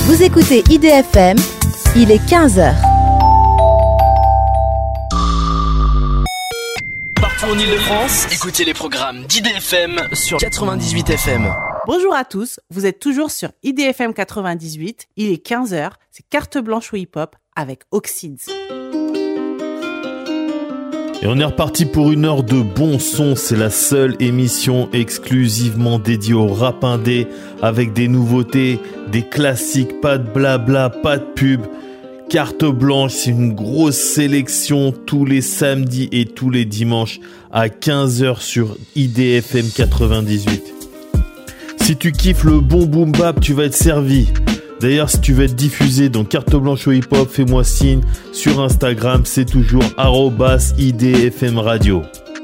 Vous écoutez IDFM, il est 15h. Partout en Ile-de-France, écoutez les programmes d'IDFM sur 98 FM. Bonjour à tous, vous êtes toujours sur IDFM 98, il est 15h, c'est Carte Blanche au hip-hop avec Oxides. Et on est reparti pour une heure de bon son, c'est la seule émission exclusivement dédiée au rap indé, avec des nouveautés, des classiques, pas de blabla, pas de pub. Carte Blanche, c'est une grosse sélection tous les samedis et tous les dimanches à 15h sur IDFM 98. Si tu kiffes le bon boom bap, tu vas être servi. D'ailleurs, si tu veux être diffusé dans Carte Blanche au hip-hop, fais-moi signe sur Instagram, c'est toujours @IDFM Radio.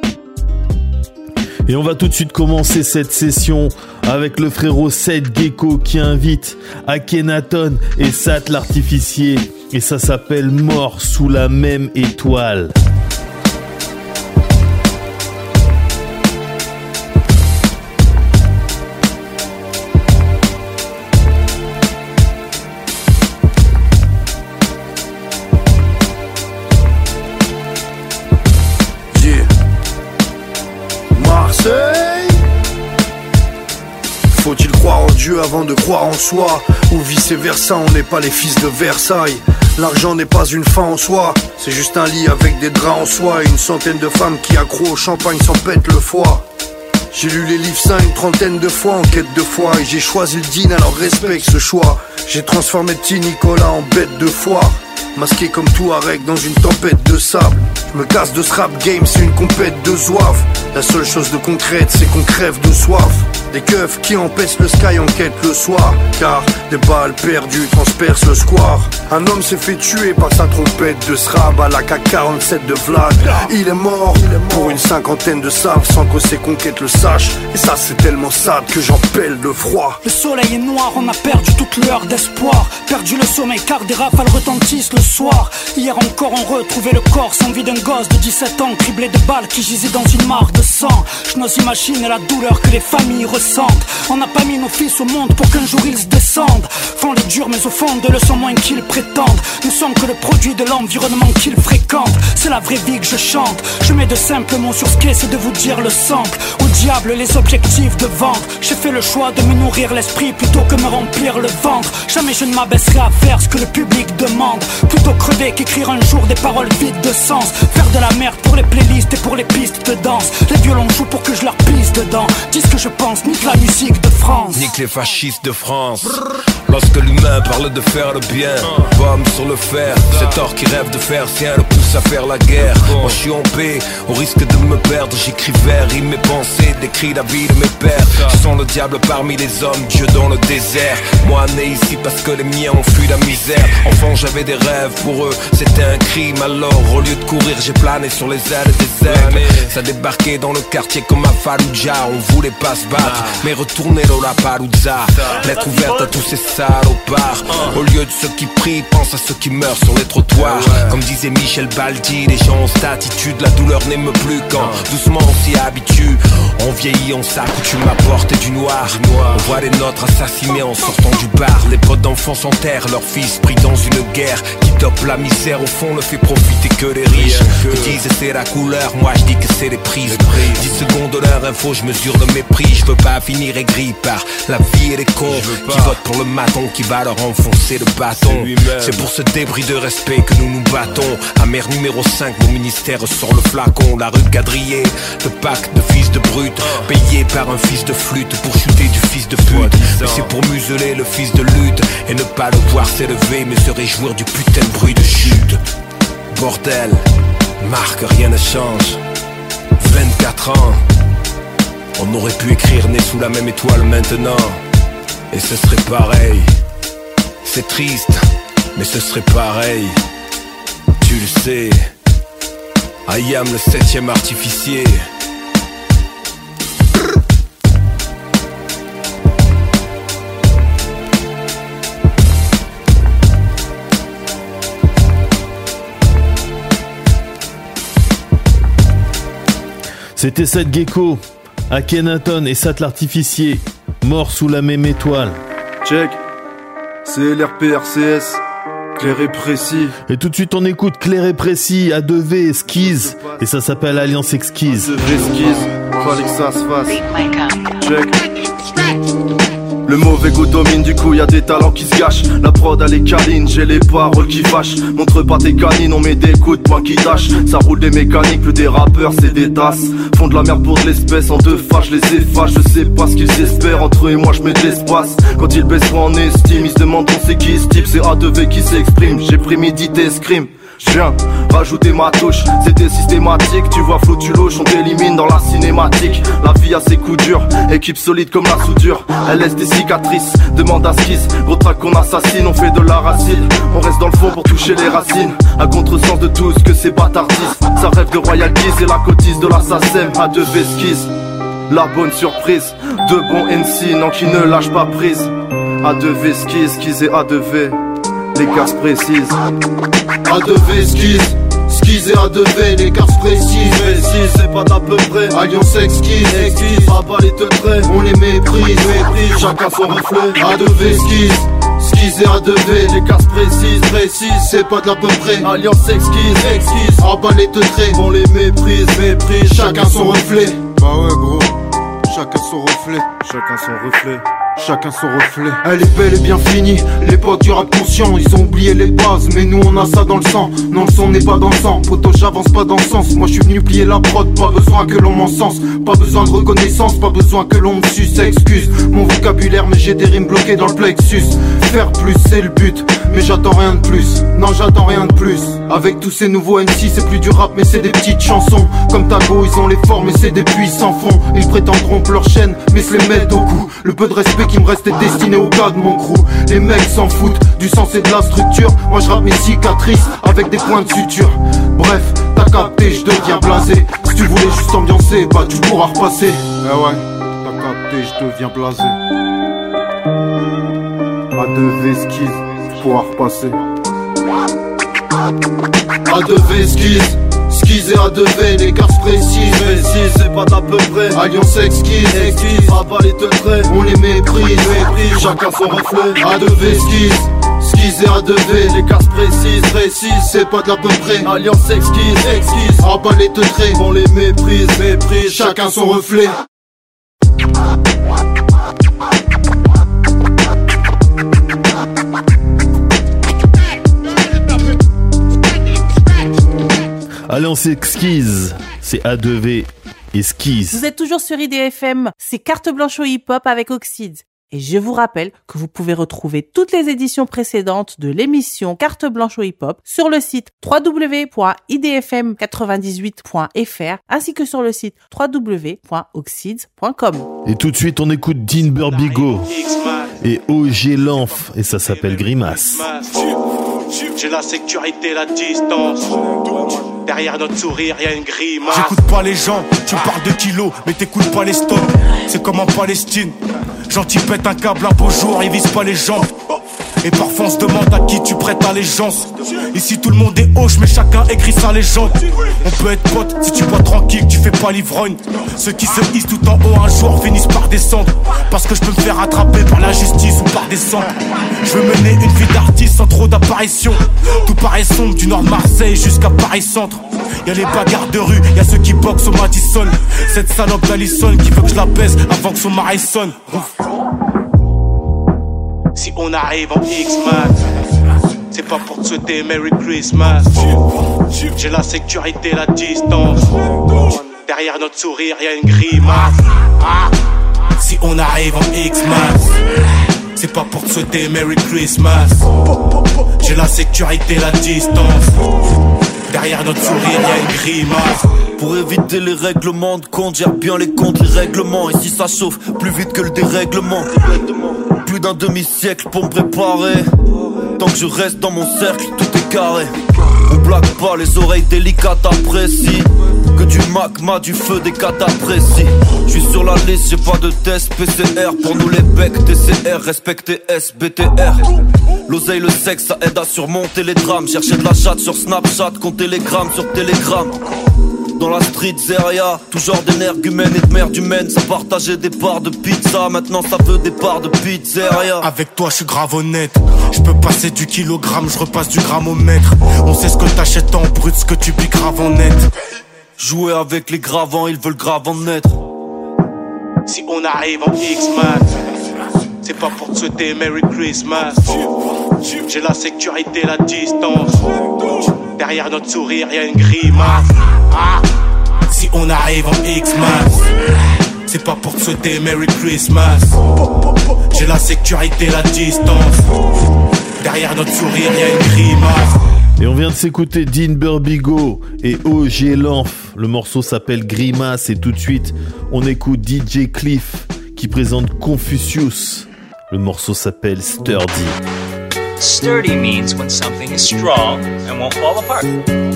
Et on va tout de suite commencer cette session avec le frérot Seth Gecko qui invite Akhenaton et Sat l'artificier. Et ça s'appelle Mort sous la même étoile. Faut-il croire en Dieu avant de croire en soi? Ou vice versa, on n'est pas les fils de Versailles. L'argent n'est pas une fin en soi, c'est juste un lit avec des draps en soie. Et une centaine de femmes qui accroent au champagne s'en pètent le foie. J'ai lu les livres saints une trentaine de fois en quête de foi. Et j'ai choisi le dîne, alors respecte ce choix. J'ai transformé petit Nicolas en bête de foire. Masqué comme Touareg dans une tempête de sable. Je me casse de ce rap game, c'est une compète de zouave. La seule chose de concrète, c'est qu'on crève de soif. Des keufs qui empêchent le sky en quête le soir. Car des balles perdues transpercent le square. Un homme s'est fait tuer par sa trompette de srab à la K47 de Vlad. Il est mort pour une cinquantaine de sables sans que ses conquêtes le sachent. Et ça c'est tellement sad que j'en pèle de froid. Le soleil est noir, on a perdu toute l'heure d'espoir. Perdu le sommeil car des rafales retentissent le soir. Hier encore on retrouvait le corps sans vie d'un gosse de 17 ans criblé de balles qui gisait dans une mare de sang. Je n'ose imaginer la douleur que les familles ressentent. On n'a pas mis nos fils au monde pour qu'un jour ils se descendent. Font les durs mais au fond de le sont moins qu'ils prétendent. Nous sommes que le produit de l'environnement qu'ils fréquentent. C'est la vraie vie que je chante. Je mets de simples mots sur ce qu'est, c'est de vous dire le sample. Au diable les objectifs de vente. J'ai fait le choix de me nourrir l'esprit plutôt que me remplir le ventre. Jamais je ne m'abaisserai à faire ce que le public demande. Plutôt crever qu'écrire un jour des paroles vides de sens. Faire de la merde pour les playlists et pour les pistes de danse. Les violons jouent pour que je leur pisse dedans. Dis ce que je pense, nique la musique de France. Nique les fascistes de France. Lorsque l'humain parle de faire le bien, pomme sur le fer. Cet or qui rêve de faire sien le pousse à faire la guerre. Moi je suis en paix, au risque de me perdre. J'écris vers, rime mes pensées, décris la vie de mes pères. Je sens le diable parmi les hommes, Dieu dans le désert. Moi né ici parce que les miens ont fui la misère. Enfant j'avais des rêves, pour eux c'était un crime. Alors au lieu de courir j'ai plané sur les ailes des aigles. Ça débarquait dans le quartier comme à Fallujah. On voulait pas se battre, mais retourner dans la Palouza. Lettre ouverte à tous ces salopards. Au lieu de ceux qui prient, pense à ceux qui meurent sur les trottoirs. Comme disait Michel Baldi, les gens ont cette attitude. La douleur n'aime plus quand doucement on s'y habitue. On vieillit, on s'accoutume à porter du noir. On voit les nôtres assassinés en sortant du bar. Les potes d'enfants s'enterrent, leurs fils pris dans une guerre qui dope la misère. Au fond ne fait profiter que les riches. Ils disent c'est la couleur, moi je dis que c'est les prises. 10 secondes de leur info, je mesure le mépris. Je veux pas finir aigri par la vie et les cons qui votent pour le maton qui va leur enfoncer le bâton. C'est pour ce débris de respect que nous nous battons. Amer numéro 5, mon ministère sort le flacon. La rue quadrillée, le pack de fils de brute, payé par un fils de flûte pour chuter du fils de pute. Mais c'est pour museler le fils de lutte et ne pas le voir s'élever mais se réjouir du putain de bruit de chute. Bordel, Marc, rien ne change. 24 ans, on aurait pu écrire né sous la même étoile maintenant. Et ce serait pareil. C'est triste, mais ce serait pareil. Tu le sais, I am le 7e artificier. C'était Seth Gecko, Akhenaton et Sat l'artificier, morts sous la même étoile. Check. C'est l'RPRCS, clair et précis. Et tout de suite on écoute clair et précis, A2V, Skis. Et ça s'appelle Alliance Exquise. A2V, Skis, fallait que ça se fasse. Check. Le mauvais goût domine, du coup y'a des talents qui se gâchent. La prod elle est câline, j'ai les paroles qui fâchent. Montre pas tes canines, on met des coups de poing qui tâchent. Ça roule des mécaniques, plus des rappeurs c'est des tasses. Font de la merde pour de l'espèce, en deux fois je les efface. Je sais pas ce qu'ils espèrent, entre eux et moi je mets de l'espace. Quand ils baisseront en estime, ils se demanderont c'est qui ce type. C'est A2V qui s'exprime, j'ai prémédité ce crime. J'viens rajouter ma touche, c'était systématique. Tu vois flou, tu louches, on t'élimine dans la cinématique. La vie a ses coups durs, équipe solide comme la soudure. Elle laisse des cicatrices, demande à Skis. Gros track qu'on assassine, on fait de la racine. On reste dans le fond pour toucher les racines. À contresens de tout ce que ces bâtards disent. Ça rêve de royalties et la cotise de l'assassin. A2V Skis, la bonne surprise. De bons MC, non qui ne lâchent pas prise. A2V Skis, Skis et A2V, les cases précises. A2V, Skis et A2V, les cartes précises. Précis, c'est pas d'à peu près. Alliance Exquise, Rabat les te traits, on les méprise, chacun son reflet. A2V, Skis et A2V, les cases précises, c'est pas de l'à peu près. Alliance exquise, rabat les te traits, on les méprise, chacun son reflet. Bah ouais gros, chacun son reflet, chacun son reflet. Chacun son reflet. Elle est belle et bien finie, l'époque du rap conscient. Ils ont oublié les bases, mais nous on a ça dans le sang. Non, le son n'est pas dans le sang, poto j'avance pas dans le sens. Moi je suis venu plier la prod, pas besoin que l'on m'encense. Pas besoin de reconnaissance, pas besoin que l'on me suce. Excuse mon vocabulaire, mais j'ai des rimes bloquées dans le plexus. Faire plus c'est le but, mais j'attends rien de plus. Non, j'attends rien de plus. Avec tous ces nouveaux MC, c'est plus du rap, mais c'est des petites chansons. Comme Tago, ils ont les formes, mais c'est des puissants fonds. Ils prétendront que leur chaîne, mais se les mettent au cou. Le peu de respect qui me reste est destiné au gars de mon crew. Les mecs s'en foutent du sens et de la structure. Moi je rappe mes cicatrices avec des points de suture. Bref, t'as capté, je deviens blasé. Si tu voulais juste ambiancer, bah tu pourras repasser. Ah ouais, t'as capté, je deviens blasé. A2V Skis, tu pourras repasser. A2V Skis et A2V, les cartes précises. C'est pas d'à peu près. Alliance Exquise, rabat les te traits, on les méprise, chacun son reflet. A2V Skis et A2V, les cases précises, c'est pas de l'à peu près. Alliance exquise, rabat les te traits, on les méprise, chacun son reflet. Alliance Exquise, c'est A2V et Skis. Vous êtes toujours sur IDFM, c'est Carte Blanche au hip-hop avec Oxides. Et je vous rappelle que vous pouvez retrouver toutes les éditions précédentes de l'émission Carte Blanche au hip-hop sur le site www.idfm98.fr ainsi que sur le site www.oxides.com. Et tout de suite, on écoute Dean Burbigo et OG Lanf et ça s'appelle Grimace. J'ai la sécurité, la distance. Derrière notre sourire, y'a une grimace. J'écoute pas les gens, tu parles de kilos, mais t'écoutes pas les stocks. C'est comme en Palestine. Gentil pète un câble, un beau jour, il vise pas les jambes. Et parfois on se demande à qui tu prêtes allégeance. Ici tout le monde est hoche, mais chacun écrit sa légende. On peut être pote si tu bois tranquille, tu fais pas l'ivrogne. Ceux qui se hissent tout en haut un jour finissent par descendre. Parce que je peux me faire attraper par la justice ou par des cendres. Je veux mener une vie d'artiste sans trop d'apparition. Tout paraît sombre du nord de Marseille jusqu'à Paris-Centre. Y'a les bagarres de rue, y'a ceux qui boxent au Madison. Cette salope d'Allison qui veut que je la baise avant que son mari sonne. Si on arrive en X-Max, c'est pas pour te souhaiter Merry Christmas. J'ai la sécurité, la distance. Derrière notre sourire, y'a une grimace. Si on arrive en X-Max, c'est pas pour te souhaiter Merry Christmas. J'ai la sécurité, la distance. Derrière notre sourire, y'a une grimace. Pour éviter les règlements de compte, gère bien les comptes, les règlements. Et si ça chauffe, plus vite que le dérèglement. Plus d'un demi-siècle pour me préparer. Tant que je reste dans mon cercle, tout est carré. On blague pas, les oreilles délicates apprécient. Que du magma, du feu, des catas précis. J'suis sur la liste, j'ai pas de test PCR. Pour nous les becs, TCR, respecter SBTR. L'oseille, le sexe, ça aide à surmonter les drames. Chercher de la chatte sur Snapchat, compter les grammes sur Telegram. dans la street Zeria. Tout genre d'énergumène et de merde humaine. Ça partageait des parts de pizza, maintenant ça veut des parts de pizzeria. Avec toi je suis grave honnête, je peux passer du kilogramme, je repasse du gramme au mètre. On sait ce que t'achètes en brut, ce que tu piques grave en net. Jouer avec les gravants, ils veulent grave en être. Si on arrive en X-Max, c'est pas pour te souhaiter Merry Christmas. J'ai la sécurité, la distance. Derrière notre sourire, y'a une grimace. Si on arrive en X-Max, c'est pas pour te souhaiter Merry Christmas. J'ai la sécurité, la distance. Derrière notre sourire, y'a une grimace. Et on vient de s'écouter Dean Burbigo et OG Lenf. Le morceau s'appelle Grimace et tout de suite, on écoute DJ Cliff qui présente Confucius. Le morceau s'appelle Sturdy. Sturdy means when something is strong and won't fall apart.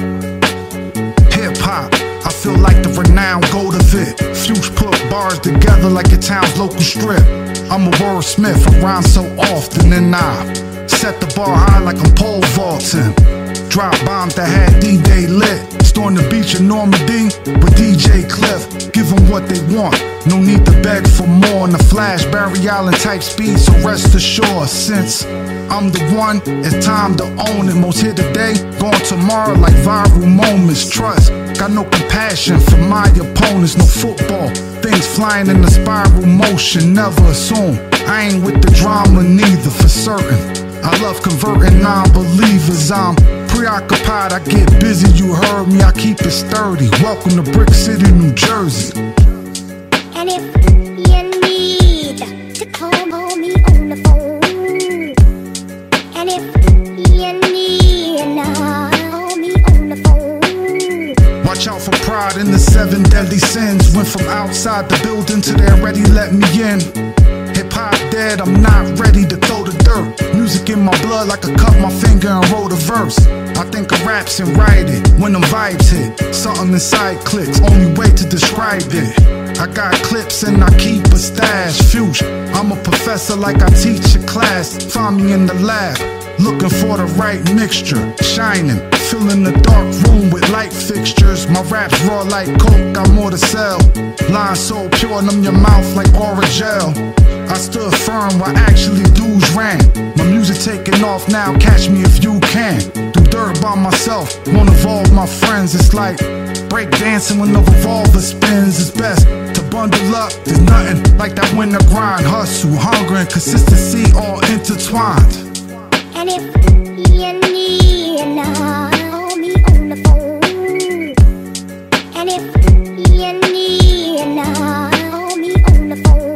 Hip-hop, I feel like the renowned Goldovit. Fuge put bars together like a town's local strip. I'm a wordsmith, I rhyme so often and I set the bar high like I'm pole vaulting. Drop bombs that had D-Day lit. Storm the beach in Normandy with DJ Cliff. Give them what they want, no need to beg for more. In the Flash, Barry Allen type speed, so rest assured. Since I'm the one, it's time to own it. Most here today, gone tomorrow like viral moments. Trust, got no compassion for my opponents. No football, things flying in a spiral motion. Never assume, I ain't with the drama neither, for certain. I love converting non-believers. I'm preoccupied, I get busy, you heard me, I keep it sturdy. Welcome to Brick City, New Jersey. And if you need to call me on the phone, and if you need to call me on the phone. Watch out for pride in the 7 deadly sins. Went from outside the building to they already let me in. Hip-hop dead, I'm not ready to throw the dirt. Music in my blood like I cut my finger and wrote a verse. I think of raps and write it when them vibes hit. Something inside clicks, only way to describe it. I got clips and I keep a stash. Future, I'm a professor like I teach a class. Find me in the lab, looking for the right mixture. Shining, filling the dark room with light fixtures. My raps raw like coke, got more to sell. Lines so pure, numb your mouth like Oragel. I stood firm while actually dudes ran. My music taking off now, catch me if you can. Do dirt by myself, won't involve my friends. It's like break dancing when the revolver spins. It's best to bundle up, there's nothing like that winter grind. Hustle, hunger and consistency all intertwined. And if you need to call me on the phone, and if you need to call me on the phone.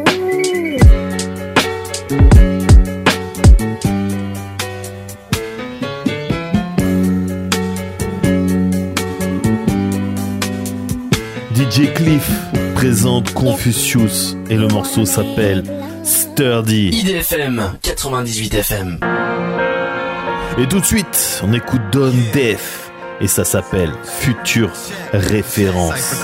DJ Cliff présente Confucius et le morceau s'appelle Sturdy. IDFM 98 FM. Et tout de suite, on écoute Don Def et ça s'appelle Future Référence.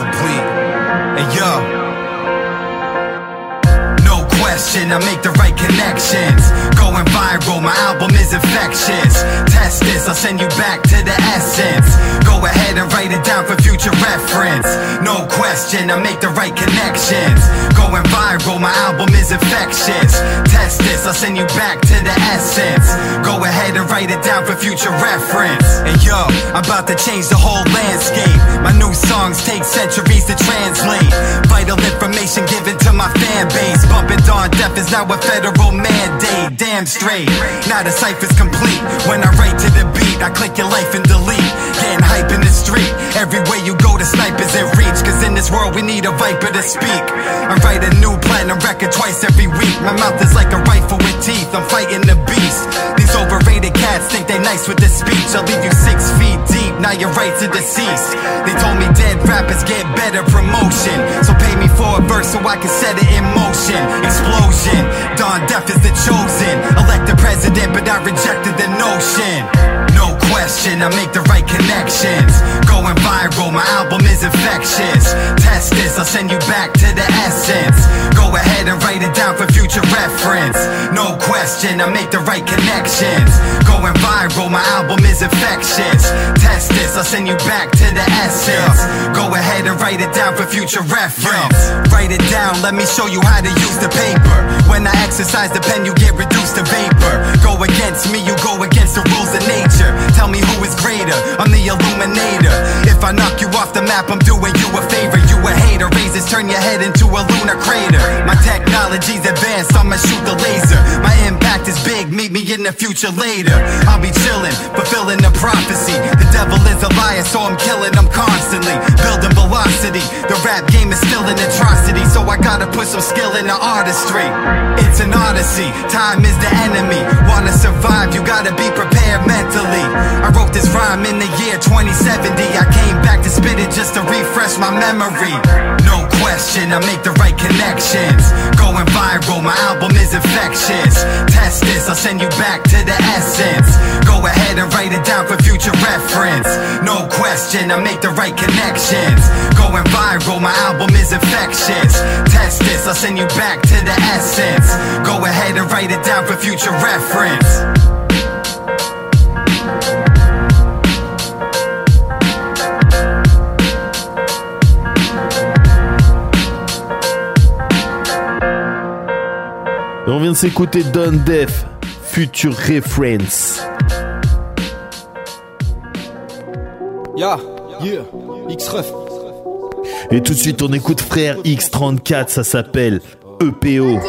I make the right connections. Going viral, my album is infectious. Test this, I'll send you back to the essence. Go ahead and write it down for future reference. No question, I make the right connections. Going viral, my album is infectious. Test this, I'll send you back to the essence. Go ahead and write it down for future reference. And yo, I'm about to change the whole landscape. My new songs take centuries to translate. Vital information given to my fan base. Bumping Don Def is now a federal mandate. Damn straight, now the cipher's complete. When I write to the beat, I click your life and delete. Getting hype in the street, everywhere you go the snipers in reach. Cause in this world we need a viper to speak. I write a new platinum record twice every week. My mouth is like a rifle with teeth, I'm fighting the beast. These overrated cats think they nice with this speech. I'll leave you 6 feet deep, now you're right to deceased. They told me dead rappers get better promotion, so pay me for a verse so I can set it in motion. Explosion, Don Def is the chosen. Elected president, but I rejected the notion. No question, I make the right connections. Going viral, my album is infectious. Test this, I'll send you back to the essence. Go ahead and write it down for future reference. No question, I make the right connections. Going viral. viral, my album is infectious. Test this, I'll send you back to the essence. Go ahead and write it down for future reference. Write it down, let me show you how to use the paper. When I exercise the pen, you get reduced to vapor. Go against me, you go against the rules of nature. Tell me who is greater, I'm the illuminator. If I knock you off the map, I'm doing you a favor. You a hater, razors turn your head into a lunar crater. My technology's advanced, I'ma shoot the laser. My impact is big, meet me in the future later. I'll be chillin', fulfilling the prophecy. The devil is a liar, so I'm killing him constantly. Building velocity, the rap game is still an atrocity. So I gotta put some skill in the artistry. It's an odyssey, time is the enemy. Wanna survive, you gotta be prepared mentally. I wrote this rhyme in the year 2070. I came back to spit it just to refresh my memory. No question, I make the right connections. Going viral, my album is infectious. Test this, I'll send you back to the essence. Go ahead and write it down for future reference. No question, I make the right connections. Going viral, my album is infectious. Test this, I'll send you back to the essence. Go ahead and write it down for future reference. Et on vient de s'écouter Don Def, Future Reference. Yeah, X-Ref. Et tout de suite on écoute Frère X34, ça s'appelle EPO.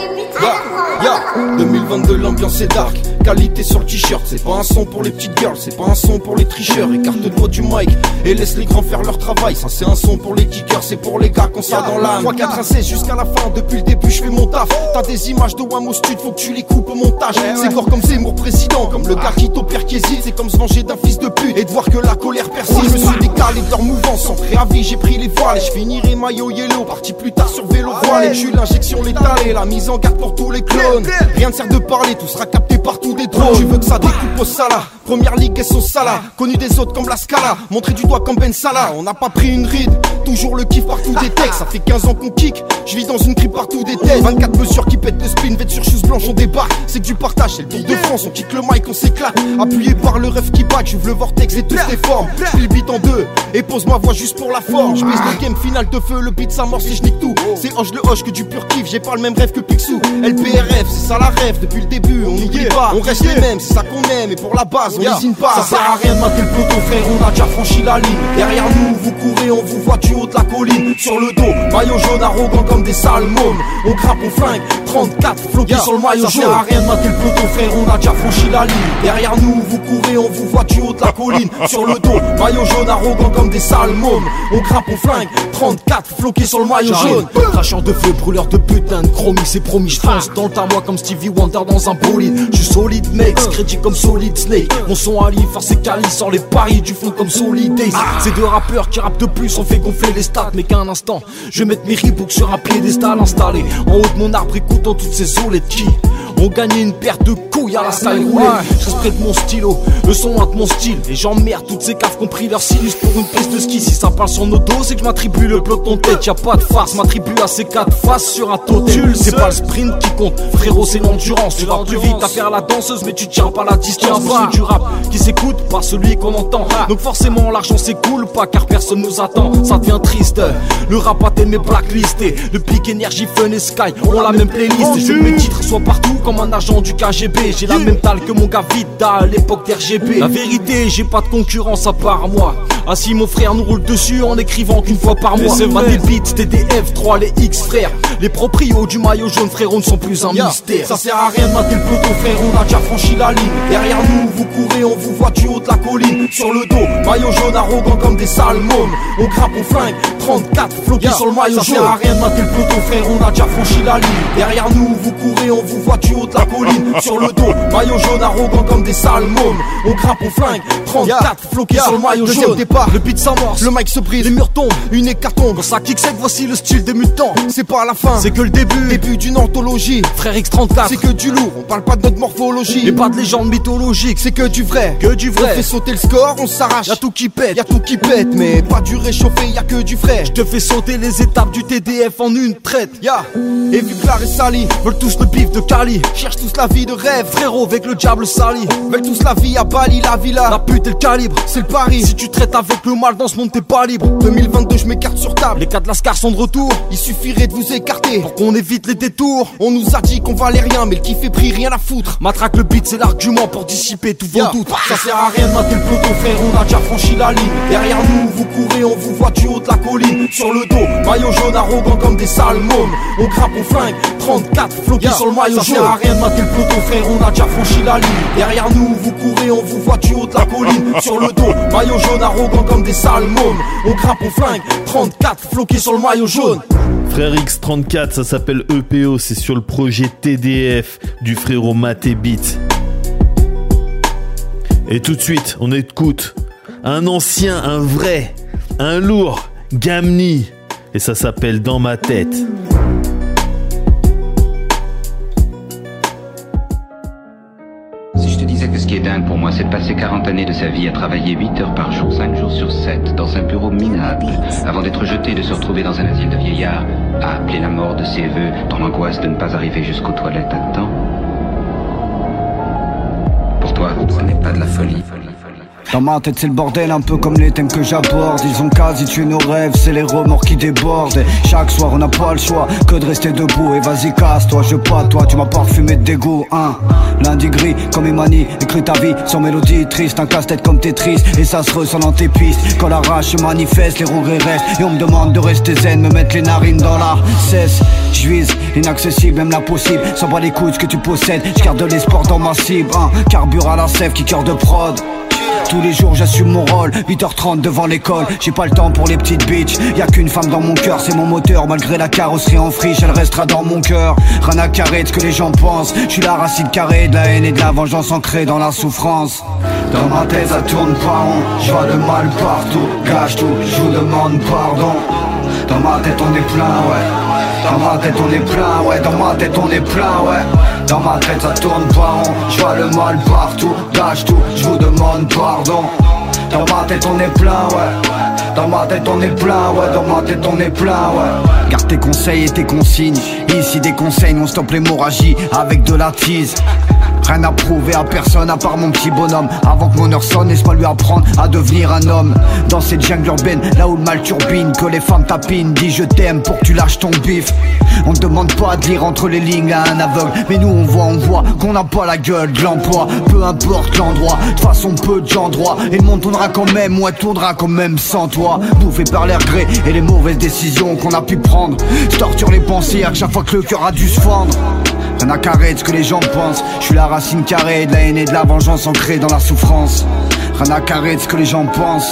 2022, l'ambiance est dark. Qualité sur le t-shirt, c'est pas un son pour les petites girls, c'est pas un son pour les tricheurs. Écarte-toi du mic et laisse les grands faire leur travail. Ça c'est un son pour les kickers, c'est pour les gars qu'on ça dans l'âme. 3, 4, 1, 16 jusqu'à la fin, depuis le début je fais mon taf. T'as des images de Wam au stud, faut que tu les coupes au montage. C'est gore comme Zemmour président, comme le gars qui t'opère qui hésite. C'est comme se venger d'un fils de pute et de voir que la colère persiste. Je me suis décalé de leur mouvance, sans préavis j'ai pris les voiles. Et je finirai maillot yellow, parti plus tard sur vélo voilé. J'ai eu l'injection létale et la mise en garde pour tous les clones. Rien ne sert de parler, tout sera capté par tous des drones. Tu veux que ça découpe au Salah, première ligue et son Salah. Connu des autres comme la Scala, montré du doigt comme Ben Salah. On n'a pas pris une ride, toujours le kiff partout des textes. Ça fait 15 ans qu'on kick, je vis dans une crypte partout des têtes. 24 mesures qui pètent le spin, vêtements sur shoes blanches on débarque. C'est que du partage, c'est le Tour de France, on kick le mic, on s'éclate. Appuyé par le ref qui back, j'ouvre le vortex et toutes les formes. Je le beat en deux et pose ma voix juste pour la forme. Je baisse le game final de feu, le beat s'amorce et je nique tout. C'est hoche le hoche que du pur kiff, j'ai pas le même rêve que Picsou. LPRF, c'est ça la rêve, depuis le début on n'oublie pas. On reste les mêmes, c'est ça qu'on aime et pour la base on n'hésite pas. Ça sert à rien de mater le peloton frère, on a déjà franchi la ligne. Derrière nous vous courez, on vous voit du haut de la colline. Sur le dos, maillot jaune arrogant comme des sales mômes. On grappe, on flingue, 34 floqués sur le maillot jaune. Ça sert à rien de mater le peloton frère, on a déjà franchi la ligne. Derrière nous vous courez, on vous voit du haut de la colline. Sur le dos, maillot jaune arrogant comme des sales mômes. On grappe, on flingue, 34 floqués sur le maillot jaune. Cracheur de feu, brûleur de putain de chromie, c'est promis, je fonce dans le tamois comme Stevie Wonder dans un bolide. Je suis solide mec, crédit comme Solid Snake. Mon son Ali, force et Cali, sort les paris du fond comme Solid Days. Ces deux rappeurs qui rappent de plus, on fait gonfler les stats. Mais qu'un instant, je vais mettre mes Reeboks sur un piédestal installé en haut de mon arbre, écoutant toutes ces oulettes qui ont gagné une paire de couilles à la style roulée. Je reste près de mon stylo, le son hante mon style. Et j'emmerde toutes ces caves qui ont pris leur sinus pour une piste de ski. Si ça parle sur nos dos, c'est que je m'attribue le peloton tête. Y'a pas de farce, m'attribue à ces 4 faces sur un totem. C'est pas le sprint qui compte, frérot, c'est l'endurance. Tu vas plus vite à faire la danseuse, mais tu tiens pas la distance. C'est du rap qui s'écoute par celui qu'on entend. Donc forcément l'argent s'écoule pas car personne nous attend. Ça devient triste, le rap a t'aimé blacklisté. Le pic énergie, fun et sky ont la même playlist. Et je veux que mes titres soient partout comme un agent du KGB. J'ai la même dalle que mon gars Vida à l'époque d'RGB. La vérité, j'ai pas de concurrence à part moi. Ah si mon frère nous roule dessus en écrivant qu'une fois par mois. Pas des beats, TDF, 3 les X frères. Les proprios du maillot jaune frérot ne sont plus un mystère. Ça sert à rien de mater le peloton frère, on a déjà franchi la ligne. Derrière nous vous courez, on vous voit du haut de la colline. Sur le dos, maillot jaune arrogant comme des sales mômes. On grappe, on flingue, 34 floqués sur le maillot jaune. Ça sert à rien de mater le peloton frère, on a déjà franchi la ligne. Derrière nous vous courez, on vous voit du haut de la colline. Sur le dos, maillot jaune arrogant comme des sales mômes. On grappe, on flingue, 34 floqués sur le maillot jaune. part, le beat s'amorce, le mic se brise, les murs tombent, une hécatombe. Quand ça kick sec, voici le style des mutants. C'est pas la fin, c'est que le début d'une anthologie. Frère X34, c'est que du lourd, on parle pas de notre morphologie. Et pas de légende mythologique, c'est que du vrai, On fait sauter le score, on s'arrache. Y'a tout qui pète, mais pas du réchauffé, y'a que du frais. Je te fais sauter les étapes du TDF en une traite. Et vu Clar et Sally veulent tous le bif de Cali, cherchent tous la vie de rêve. Frérot avec le diable sali, veulent tous la vie à Bali, la villa. La pute et le calibre, c'est le pari. Si tu traites avec le mal dans ce monde, t'es pas libre. 2022, je m'écarte sur table. Les cas de Lascar sont de retour. Il suffirait de vous écarter pour qu'on évite les détours. On nous a dit qu'on valait rien, mais le kiff est pris, rien à foutre. Matraque le beat, c'est l'argument pour dissiper tous vos doutes. Ça sert à rien de mater le peloton, frère, on a déjà franchi la ligne. Derrière nous, vous courez, on vous voit du haut de la colline. Sur le dos, maillot jaune arrogant comme des salmons. On grappe, on flingue, 34 floqués sur le maillot jaune. Ça sert à rien de mater le peloton, frère, on a déjà franchi la ligne. Derrière nous, vous courez, on vous voit du haut de la colline. Sur le dos, maillot jaune arrogant comme des salmons. On grappe, on flingue, 34 floqués sur le maillot jaune. Frère X34, ça s'appelle EPO, c'est sur le projet TDF du frérot Maté Beat. Et tout de suite, on écoute un ancien, un vrai, un lourd, Gamni. Et ça s'appelle Dans ma tête. Si je te disais que ce qui est dingue pour moi, c'est de passer 40 années de sa vie à travailler 8 heures par jour, 5 jours sur 7, dans un bureau minable, avant d'être jeté, de se retrouver dans un asile de vieillards, à appeler la mort de ses vœux, dans l'angoisse de ne pas arriver jusqu'aux toilettes à temps. Pour toi, ce n'est pas de la folie. Dans ma tête c'est le bordel, un peu comme les thèmes que j'aborde. Ils ont quasi tué nos rêves, c'est les remords qui débordent. Et chaque soir on n'a pas le choix que de rester debout. Et vas-y casse-toi, je pas toi, tu m'as parfumé de dégoût, hein. Lundi gris comme Emani, écris ta vie sur mélodie triste. Un casse-tête comme Tetris, et ça se ressent dans tes pistes. Quand la rage se manifeste, les regrets restent. Et on me demande de rester zen, me mettre les narines dans la cesse. J'vise inaccessible, même l'impossible. Sans pas les coudes que tu possèdes, j'garde de l'espoir dans ma cible, hein. Carbure à la sève qui cœur de prod. Tous les jours j'assume mon rôle, 8h30 devant l'école. J'ai pas le temps pour les petites bitches. Y'a qu'une femme dans mon cœur, c'est mon moteur. Malgré la carrosserie en friche, elle restera dans mon cœur. Rien à carrer de ce que les gens pensent. J'suis la racine carrée de la haine et de la vengeance ancrée dans la souffrance. Dans ma tête ça tourne pas rond, j'vois le mal partout, gâche tout, j'vous demande pardon. Dans ma tête on est plein, ouais. Dans ma tête on est plein, ouais. Dans ma tête on est plein, ouais. Dans ma tête ça tourne pas rond, j'vois le mal partout, gâche tout, j'vous demande pardon. Dans ma tête on est plein, ouais. Dans ma tête on est plein, ouais. Dans ma tête on est plein, ouais. Garde tes conseils et tes consignes. Ici des conseils, on stoppe l'hémorragie avec de la tease. Rien à prouver à personne à part mon petit bonhomme. Avant que mon heure sonne, laisse-moi lui apprendre à devenir un homme. Dans cette jungle urbaine, là où le mal turbine, que les femmes tapinent. Dis je t'aime pour que tu lâches ton bif. On te demande pas de lire entre les lignes à un aveugle, mais nous on voit qu'on n'a pas la gueule de l'emploi. Peu importe l'endroit, de façon peu de gens droits. Et le monde tournera quand même, ouais tournera quand même sans toi. Bouffé par l'air gré et les mauvaises décisions qu'on a pu prendre. Se torture les pensées à chaque fois que le cœur a dû se fendre. Rien à carrer de ce que les gens pensent. Je suis la racine carrée de la haine et de la vengeance ancrée dans la souffrance. Rien à carrer de ce que les gens pensent.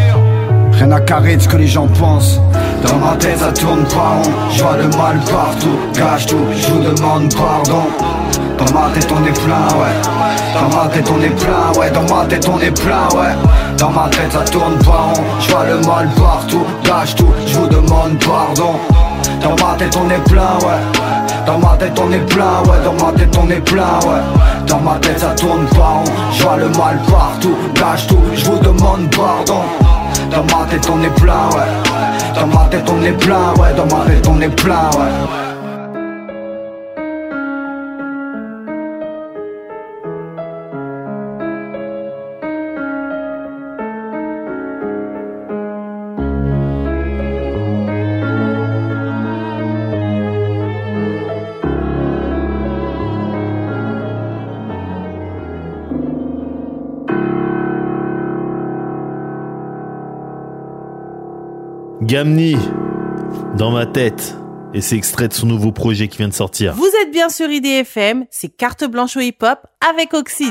Rien à carrer de ce que les gens pensent. Dans ma tête ça tourne pas rond, j'vois le mal partout, gâche tout, j'vous demande pardon. Dans ma tête on est plein, ouais. Dans ma tête on est plein, ouais. Dans ma tête on est plein, ouais. Dans ma tête ça tourne pas rond, j'vois le mal partout, gâche tout, j'vous demande pardon. Dans ma tête on est plein, ouais. Dans ma tête on est plein, ouais. Dans ma tête on est plein, ouais. Dans ma tête ça tourne pas rond, j'vois le mal partout, gâche tout, j'vous demande pardon. Dans ma tête on est plein, ouais. Dans ma tête on est plein, ouais. Dans ma tête on est plein, ouais. Gamni, dans ma tête. Et c'est extrait de son nouveau projet qui vient de sortir. Vous êtes bien sur IDFM, c'est Carte Blanche au hip-hop avec Oxide.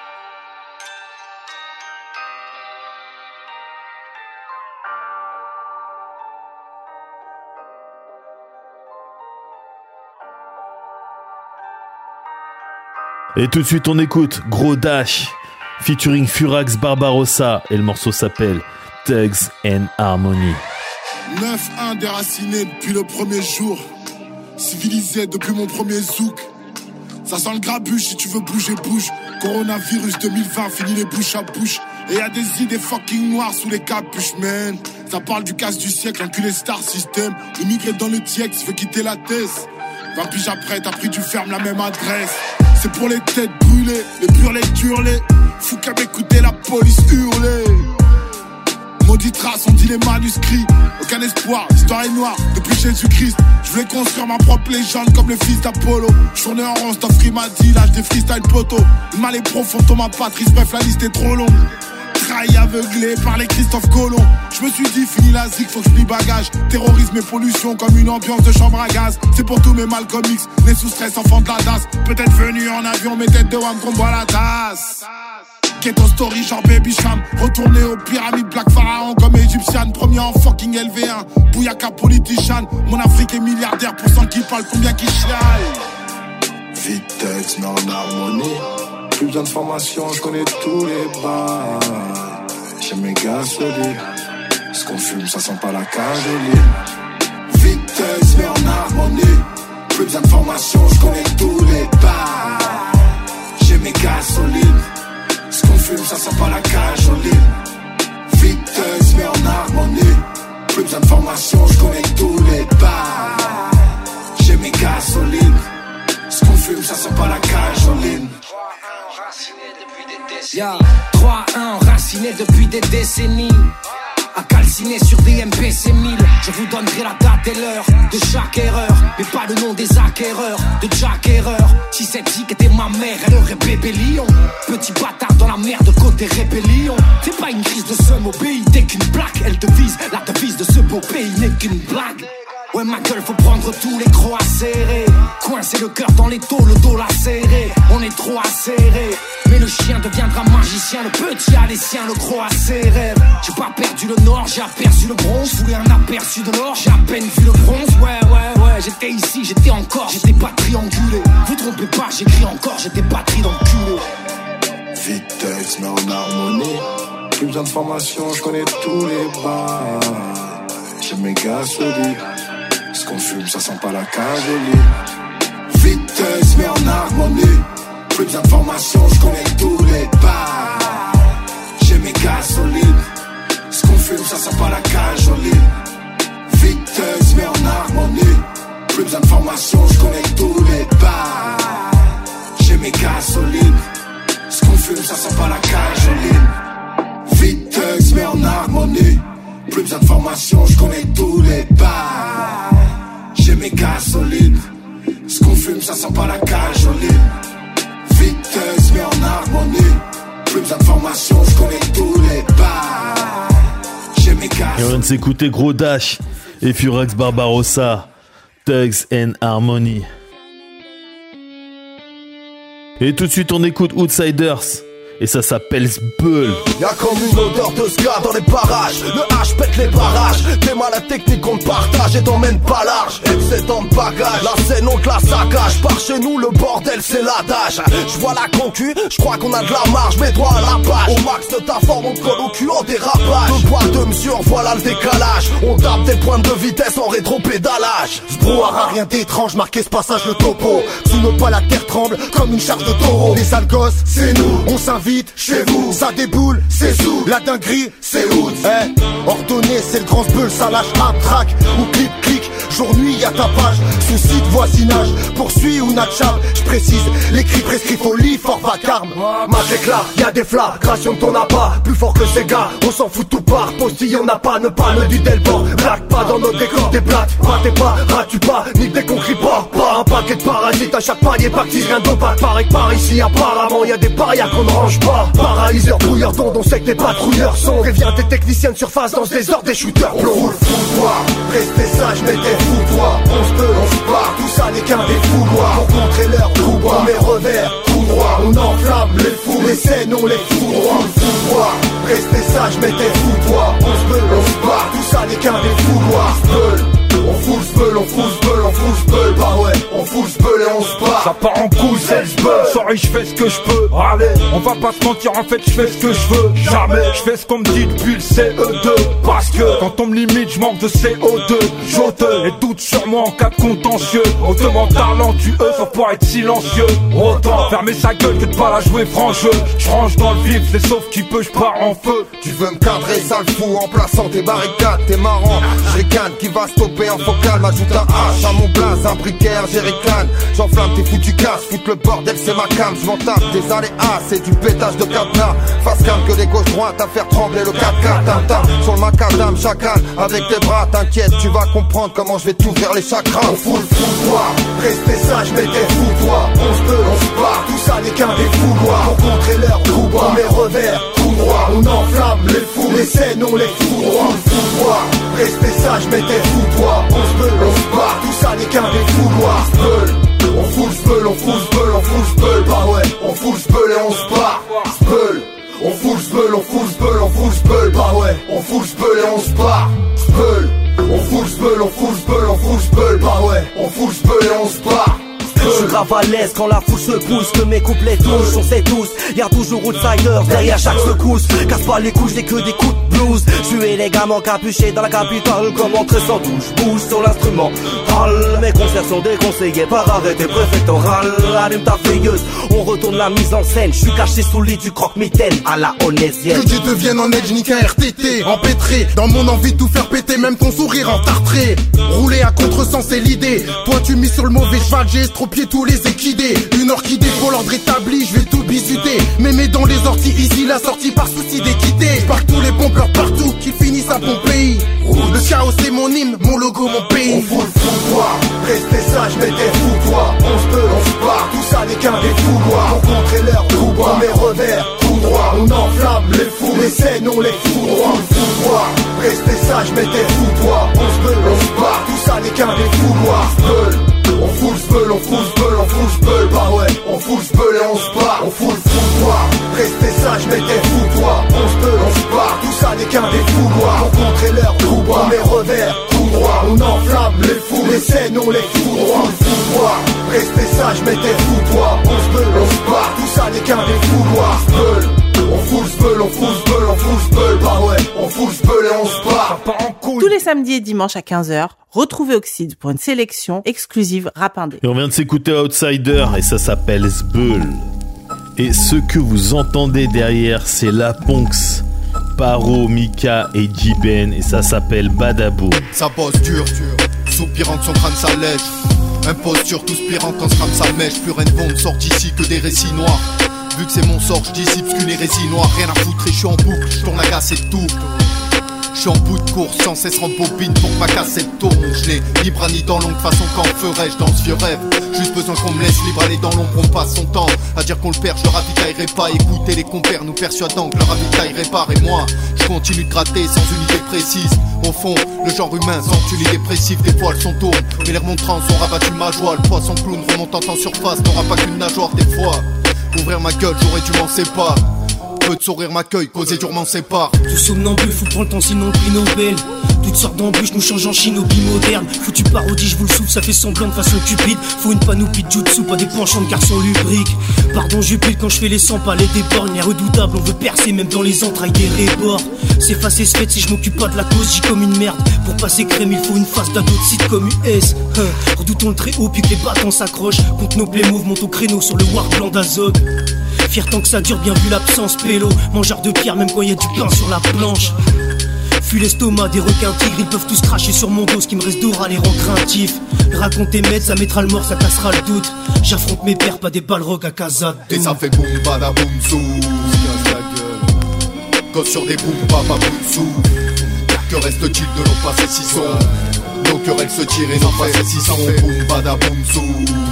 Et tout de suite on écoute Gros Dash featuring Furax Barbarossa et le morceau s'appelle Thugs and Harmony. 9-1 déraciné depuis le premier jour. Civilisé depuis mon premier zouk. Ça sent le grabuge, si tu veux bouger, bouge. Coronavirus 2020, fini les bouches à bouche. Et y'a des idées fucking noires sous les capuches, man. Ça parle du casse du siècle, enculé star system. Immigré dans le TX, veut quitter la thèse. 20 piges après, t'as pris du ferme, la même adresse. C'est pour les têtes brûlées, les burlés hurlés. Fou qu'à m'écouter la police hurler. Maudit trace, on dit les manuscrits. Aucun espoir, l'histoire est noire depuis Jésus-Christ. Je voulais construire ma propre légende comme le fils d'Apollo. Je tournais en rond, Stoff m'a dit, lâche des freestyle poteau. Le mal est profond, ton ma patrice, bref la liste est trop longue. Trahi aveuglé par les Christophe Colomb. Je me suis dit, fini la zik, faut que je plie bagage. Terrorisme et pollution comme une ambiance de chambre à gaz. C'est pour tous mes Malcolm X, nés sous stress, enfants de la DAS. Peut-être venu en avion, mais tête de Wam qu'on boit la tasse. Keto story genre Baby Sham. Retourné aux pyramides Black Pharaon comme égyptienne. Premier en fucking LV1. Bouyaka politician. Mon Afrique est milliardaire pour cent qui parle combien qui chiale. Vitex mais en harmonie. Plus besoin de formation, je connais tous les bars. J'ai mes gars solides. Ce qu'on fume ça sent pas la cajolie. Vitex mais en harmonie. Plus besoin de formation, je connais tous les bars. J'ai mes gars solides. Ce qu'on fume, ça sent pas la cajolie. Viteuse, mais en harmonie. Plus besoin de formation, je connais tous les bars. J'ai mes gars solides. Ce qu'on fume, ça sent pas la cajolie. 3-1 enraciné depuis des décennies. À calciner sur des MPC 1000. Je vous donnerai la date et l'heure de chaque erreur, mais pas le nom des acquéreurs de Jack Erreur. Si cette zik était ma mère, elle aurait bébé lion. Petit bâtard dans la merde côté rébellion. C'est pas une crise de seum au pays, t'es qu'une plaque. Elle devise, la devise de ce beau pays n'est qu'une blague. Ouais ma gueule, faut prendre tous les crocs à serrer. Coincer le cœur dans les taux, le dos lacéré. On est trop acéré. Mais le chien deviendra magicien, le petit a les siens, le gros a ses rêves. J'ai pas perdu le nord, j'ai aperçu le bronze. Je voulais un aperçu de l'or, j'ai à peine vu le bronze. Ouais, j'étais ici, j'étais encore, j'étais pas triangulé. Vous trompez pas, j'écris encore, j'étais pas d'enculé. Vitex mais en harmonie. Plus besoin de formation, je connais tous les bars. J'ai mes gars solides. Ce qu'on fume, ça sent pas la cajolie. Viteuse, mais en harmonie. Plus besoin de formation, je connais tous les bars. J'ai mes gars solides. Ce qu'on fume, ça sent pas la cajolie. Viteuse, mais en harmonie. Plus besoin de formation, je connais tous les bars. J'ai mes gars solides. Ce qu'on fume, ça sent pas la cajolie. Viteuse, mais en harmonie. Plus besoin de formation, je connais tous les bars. J'ai mes gars solides. Ce qu'on fume, ça sent pas la cajolie. Viteuse, mais en harmonie. Plus besoin de formation, je connais tous les bars. J'ai mes gars solides. Et on vient de s'écouter Gros Dash et Furax Barbarossa, Thugs and Harmony. Et tout de suite, on écoute Outsiders. Et ça s'appelle Sbeul. Y'a comme une odeur de ska dans les parages. Le H pète les barrages. T'es mal à technique qu'on te partage et t'emmène pas large. Excédent de bagage, la scène on te la saccage. Par chez nous le bordel c'est l'adage. J'vois la concu, j'crois qu'on a de la marge. Mets-toi à la page, au max de ta forme on te colle au cul en dérapage. 2 poids 2 mesures, voilà le décalage. On tape des pointes de vitesse en rétro-pédalage. J'brouhaha rien d'étrange, marqué ce passage le topo. Sous nos pas la terre tremble comme une charge de taureau. Les sales gosses, c'est nous, on s'invite chez vous, ça déboule, c'est sous. La dinguerie, c'est out. Ordonné, c'est le grand sbeul, ça lâche rap track ou clic clic. Jour nuit, y'a ta page, souci de voisinage. Poursuis ou natchab, j'précise. Les cris prescrits folie, fort vacarme. Match éclat, y'a des flagrations de ton appât. Plus fort que ces gars, on s'en fout tout part. Postillon n'a pas, ne panne du Delport. Blague pas dans nos décors, des plates. Pas t'es pas, rats-tu pas, ni dès qu'on crie pas. Pas un paquet de parasites à chaque palier, pactise, rien d'opaque. Pareil que par ici, apparemment, y'a des parias qu'on ne range pas. Paralyseur, brouilleur, d'onde, on sait que tes patrouilleurs sont. Préviens tes techniciens de surface dans ce désordre des shooters plombs. On fout le foutoir, restez sage, mettez fous-toi. On se peut, on se part, tout ça n'est qu'un des fouloirs. Pour contrer leur tout bas, on met revers, tout droit. On enflamme les fous, les scènes, on les fout droit. On fout le foutoir, restez sage, mettez fous-toi. On se peut, on se part, tout ça n'est qu'un des fouloirs. On fout le sbeul, on fout le sbeul. on fout le spell, bah ouais, on fout le spell et on se bat. Ça part en couille, c'est le spell. Sorry, je fais ce que je peux. Allez, on va pas se mentir, en fait, je fais ce que je veux. Jamais, je fais ce qu'on me dit depuis le CE2. Parce que quand on me limite, je manque de CO2. J'ôte et doute sur moi en cas de contentieux. Hautement talentueux, sauf pour être silencieux. Autant fermer sa gueule que de pas la jouer franc jeu. Je range dans le vif, c'est sauf qui peut, je pars en feu. Tu veux me cadrer, sale fou, en plaçant tes barricades, t'es marrant. J'ricane, qui va stopper en focal, m'ajoute un H à mon blaze, un briquaire, j'ricane. J'enflamme tes foutus casses, foutre le bordel, c'est ma cam. J'm'en tape des aléas, c'est du pétage de cadenas. Face cam que des gauches-droites à faire trembler le 4x4. Tintin, sur le macadam, chacal, avec tes bras, t'inquiète, tu vas comprendre comment je vais t'ouvrir les chakras. On fout le foutoir, restez sage, mais t'es fous-toi. On se peut, on se barre, tout ça n'est qu'un défouloir. Pour contrer leur coup bas, on met revers, coup droit. On enflamme les fous, les scènes, on les fout droit. On le foutoir, restez sage, mais t'es fous-toi. On se peut, on se barre, tout ça n'est qu'un défouloir. On fout le spell, on fout le spell, on fout le spell, bah ouais, on fout le spell et on se barre. Spell, on fout le spell, on fout le spell, on fout le spell, bah ouais, on fout le spell et on se barre. Spell, on fout le spell, on fout le spell, on fout le spell, bah ouais, on fout le spell et on se barre. Je suis grave à l'aise quand la foule se pousse, que mes couplets touchent, on sait tous. Y'a toujours outsiders derrière chaque secousse. Casse pas les couches, j'ai que des coups de blues. Je suis élégamment capuché dans la capitale, comme entrer sans touche. Bouge sur l'instrument. Mes concerts sont déconseillés par arrêté préfectoral. Allume ta veilleuse, on retourne la mise en scène. Je suis caché sous le lit du croque-mitaine à la onésienne. Que Dieu devienne en edge, nique un RTT, empêtré dans mon envie de tout faire péter, même ton sourire entartré. Rouler à contresens c'est l'idée. Toi tu mises sur le mauvais cheval, j'ai estropié tous les équidés. Une orchidée pour l'ordre établi, je vais tout bisuter. Mémé dans les orties, easy la sortie par souci d'équité. J'parle tous les pompeurs partout, qu'ils finissent à Pompéi. Le chaos c'est mon hymne, mon logo, mon pays. On fout le foutoir, restez sage, mais t'es fou toi. On se peut, on se barre, tout ça n'est qu'un défouloir. Pour contrer leur coup bas, on met revers, coup droit. On enflamme les fous, les scènes, on les fout droit. On le foutoir, restez sage, mais t'es fou toi. On se peut, on se barre, tout ça n'est qu'un défouloir. On fout le spell, on fout le spell, on fout le spell, bah ouais, on fout le spell et on se barre. On fout le foutoir, restez sage, mais t'es fou toi. On se peut, on se barre, tout ça n'est qu'un défouloir. Pour contrer leur coup bas, on met revers, coup droit. On enflamme les fous, les scènes, on les fout droit. On le foutoir, restez sage, mais t'es fou toi. On se peut, on se barre, tout ça n'est qu'un défouloir. On fout le spell, on fout le spell, on fout le spell, bah ouais, on fout le spell et on se barre. Tous les samedis et dimanches à 15h, retrouvez Oxyde pour une sélection exclusive Rap Indé. Et on vient de s'écouter Outsider et ça s'appelle Zbeul. Et ce que vous entendez derrière, c'est La Ponx, Paro, Mika et J-Ben et ça s'appelle Badaboum. Ça bosse dur, soupirant que son crâne s'allège. Imposture, tout spirant quand se crame sa mèche. Plus rien de bon ne sort d'ici que des récits noirs. Vu que c'est mon sort, je dissipe ce qu'une hérésie noire. Rien à foutre et je suis en boucle, je tourne la casse et tout. Je suis en bout de course, sans cesse rembobine pour que ma cassette tourne. Je n'ai ni bras ni dents longues, façon qu'en ferais-je dans ce vieux rêve. Juste besoin qu'on me laisse libre aller dans l'ombre, on passe son temps à dire qu'on le perd, je le ravitaillerai pas. Écoutez les compères nous persuadant que le ravitaillerai pas. Et moi, je continue de gratter sans unité précise. Au fond, le genre humain sans une idée dépressive. Des fois elles sont tournes, mais les remontrances ont rabattu ma joie. Le poisson clown remontant en surface n'aura pas qu'une nageoire des fois. Ouvrir ma gueule, j'aurais dû m'en séparer. Peu de sourire m'accueille, causer durement sépare. Tout somnambule, faut prendre le temps sinon le prix Nobel. Toutes sortes d'embûches nous changent en shinobi moderne. Foutu parodie, je vous le souffle, ça fait semblant de façon cupide. Faut une panoplie de jutsu, pas des penchants de garçons lubriques. Pardon, j'upile quand je fais les 100 pas les débords. N'est redoutable, on veut percer même dans les entrailles des rébords. S'effacer se fait si je m'occupe pas de la cause, j'y comme une merde. Pour passer crème, il faut une face d'ado de site comme US. Redoutons le très haut, puis que les bâtons s'accrochent. Contre nos playmoves, monte au créneau sur le war blanc d'Azog. Fier tant que ça dure, bien vu l'absence, pélo. Mangeur de pierre, même quand y a du pain sur la planche. Fuis l'estomac des requins tigres, ils peuvent tous cracher sur mon dos. Ce qui me reste d'aura les rend craintifs. Raconter maître, ça mettra le mort, ça cassera le doute. J'affronte mes pères, pas des balrogs à casa. Et ça fait boum badaboum sou. Gosse sur des boum papa boum sou. Que reste-t-il de nos passés si sombres? Nos querelles se tirent et nos passés si sombres. Boum badaboum sou.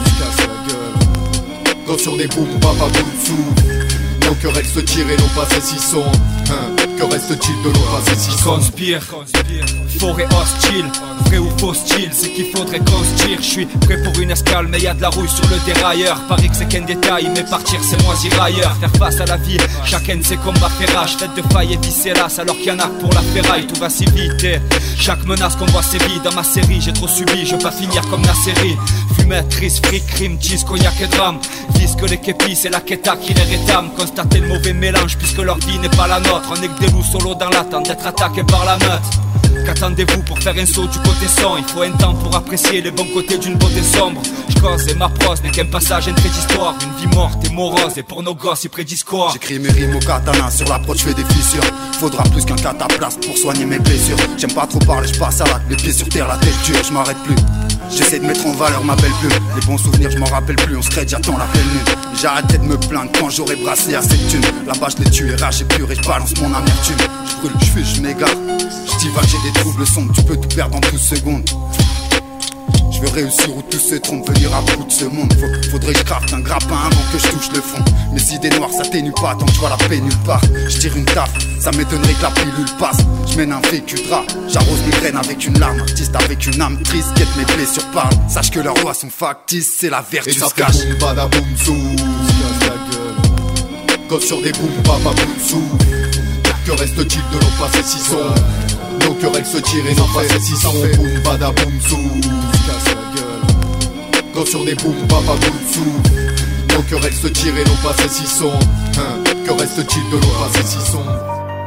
Gosse sur des boum papa boum sou. Nos querelles se tirent et nos passés si sombres. Que reste-t-il de nos passés si sombres? Conspire, forêt hostile. Vrai ou faux style, c'est qu'il faudrait qu'on se tire. Je suis prêt pour une escale, mais y'a de la rouille sur le dérailleur. Paris que c'est qu'un détail, mais partir c'est moisir ailleurs. Faire face à la vie, chacun de ses combats fait rage. Tête de faille et vis hélas, alors qu'il y en a pour la ferraille. Tout va si vite et chaque menace qu'on voit sévit. Dans ma série, j'ai trop subi, je veux pas finir comme la série. Fumette, triste, fric, crime, cheese, cognac et drame. Vise que les képis, c'est la quêta qui les rétame. Constater le mauvais mélange, puisque leur vie n'est pas la nôtre. On est que des loups solo dans l'attente d'être attaqués par la meute. Qu'attendez-vous pour faire un saut du côté son? Il faut un temps pour apprécier les bons côtés d'une beauté sombre. Je cause et ma prose n'est qu'un passage, un trait d'histoire. Une vie morte et morose, et pour nos gosses ils prédisent quoi? J'écris mes rimes au katana, sur l'approche fais des fissures. Faudra plus qu'un cataplasme pour soigner mes blessures. J'aime pas trop parler, je passe à l'acte, les pieds sur terre, la tête dure, je m'arrête plus. J'essaie de mettre en valeur ma belle plume. Les bons souvenirs je m'en rappelle plus, on se crée, j'attends la pleine lune. J'arrêtais de me plaindre quand j'aurais brassé assez de thunes. Là-bas je l'ai tué, rage et pur et je balance mon amertume. Je brûle, je fuis, je m'égare. Je divague, j'ai des troubles sombres, tu peux tout perdre en 12 secondes. Je veux réussir où tous se trompent, venir à bout de ce monde. Faudrait que je crafte un grappin avant que je touche le fond. Mes idées noires s'atténuent pas tant que je vois la paix nulle part. Je tire une taf, ça m'étonnerait que la pilule passe. Je mène un vécu de rat, j'arrose mes graines avec une larme. Artiste avec une âme triste, guette mes blessures parlent. Sache que leurs lois sont factices, c'est la vertu se cache. Et ça fait boum bada boum sou, se casse la gueule. Gosse sur des boum papa boum sou. Que reste-t-il de nos passés si sombres? Nos querelles se tirent et nos passés si sombres. Boum bada boum sou, se casse la gueule. Gosse sur des boum papa boum sou. Nos querelles se tirent et nos passés si sombres. Que reste-t-il de nos passés si sombres?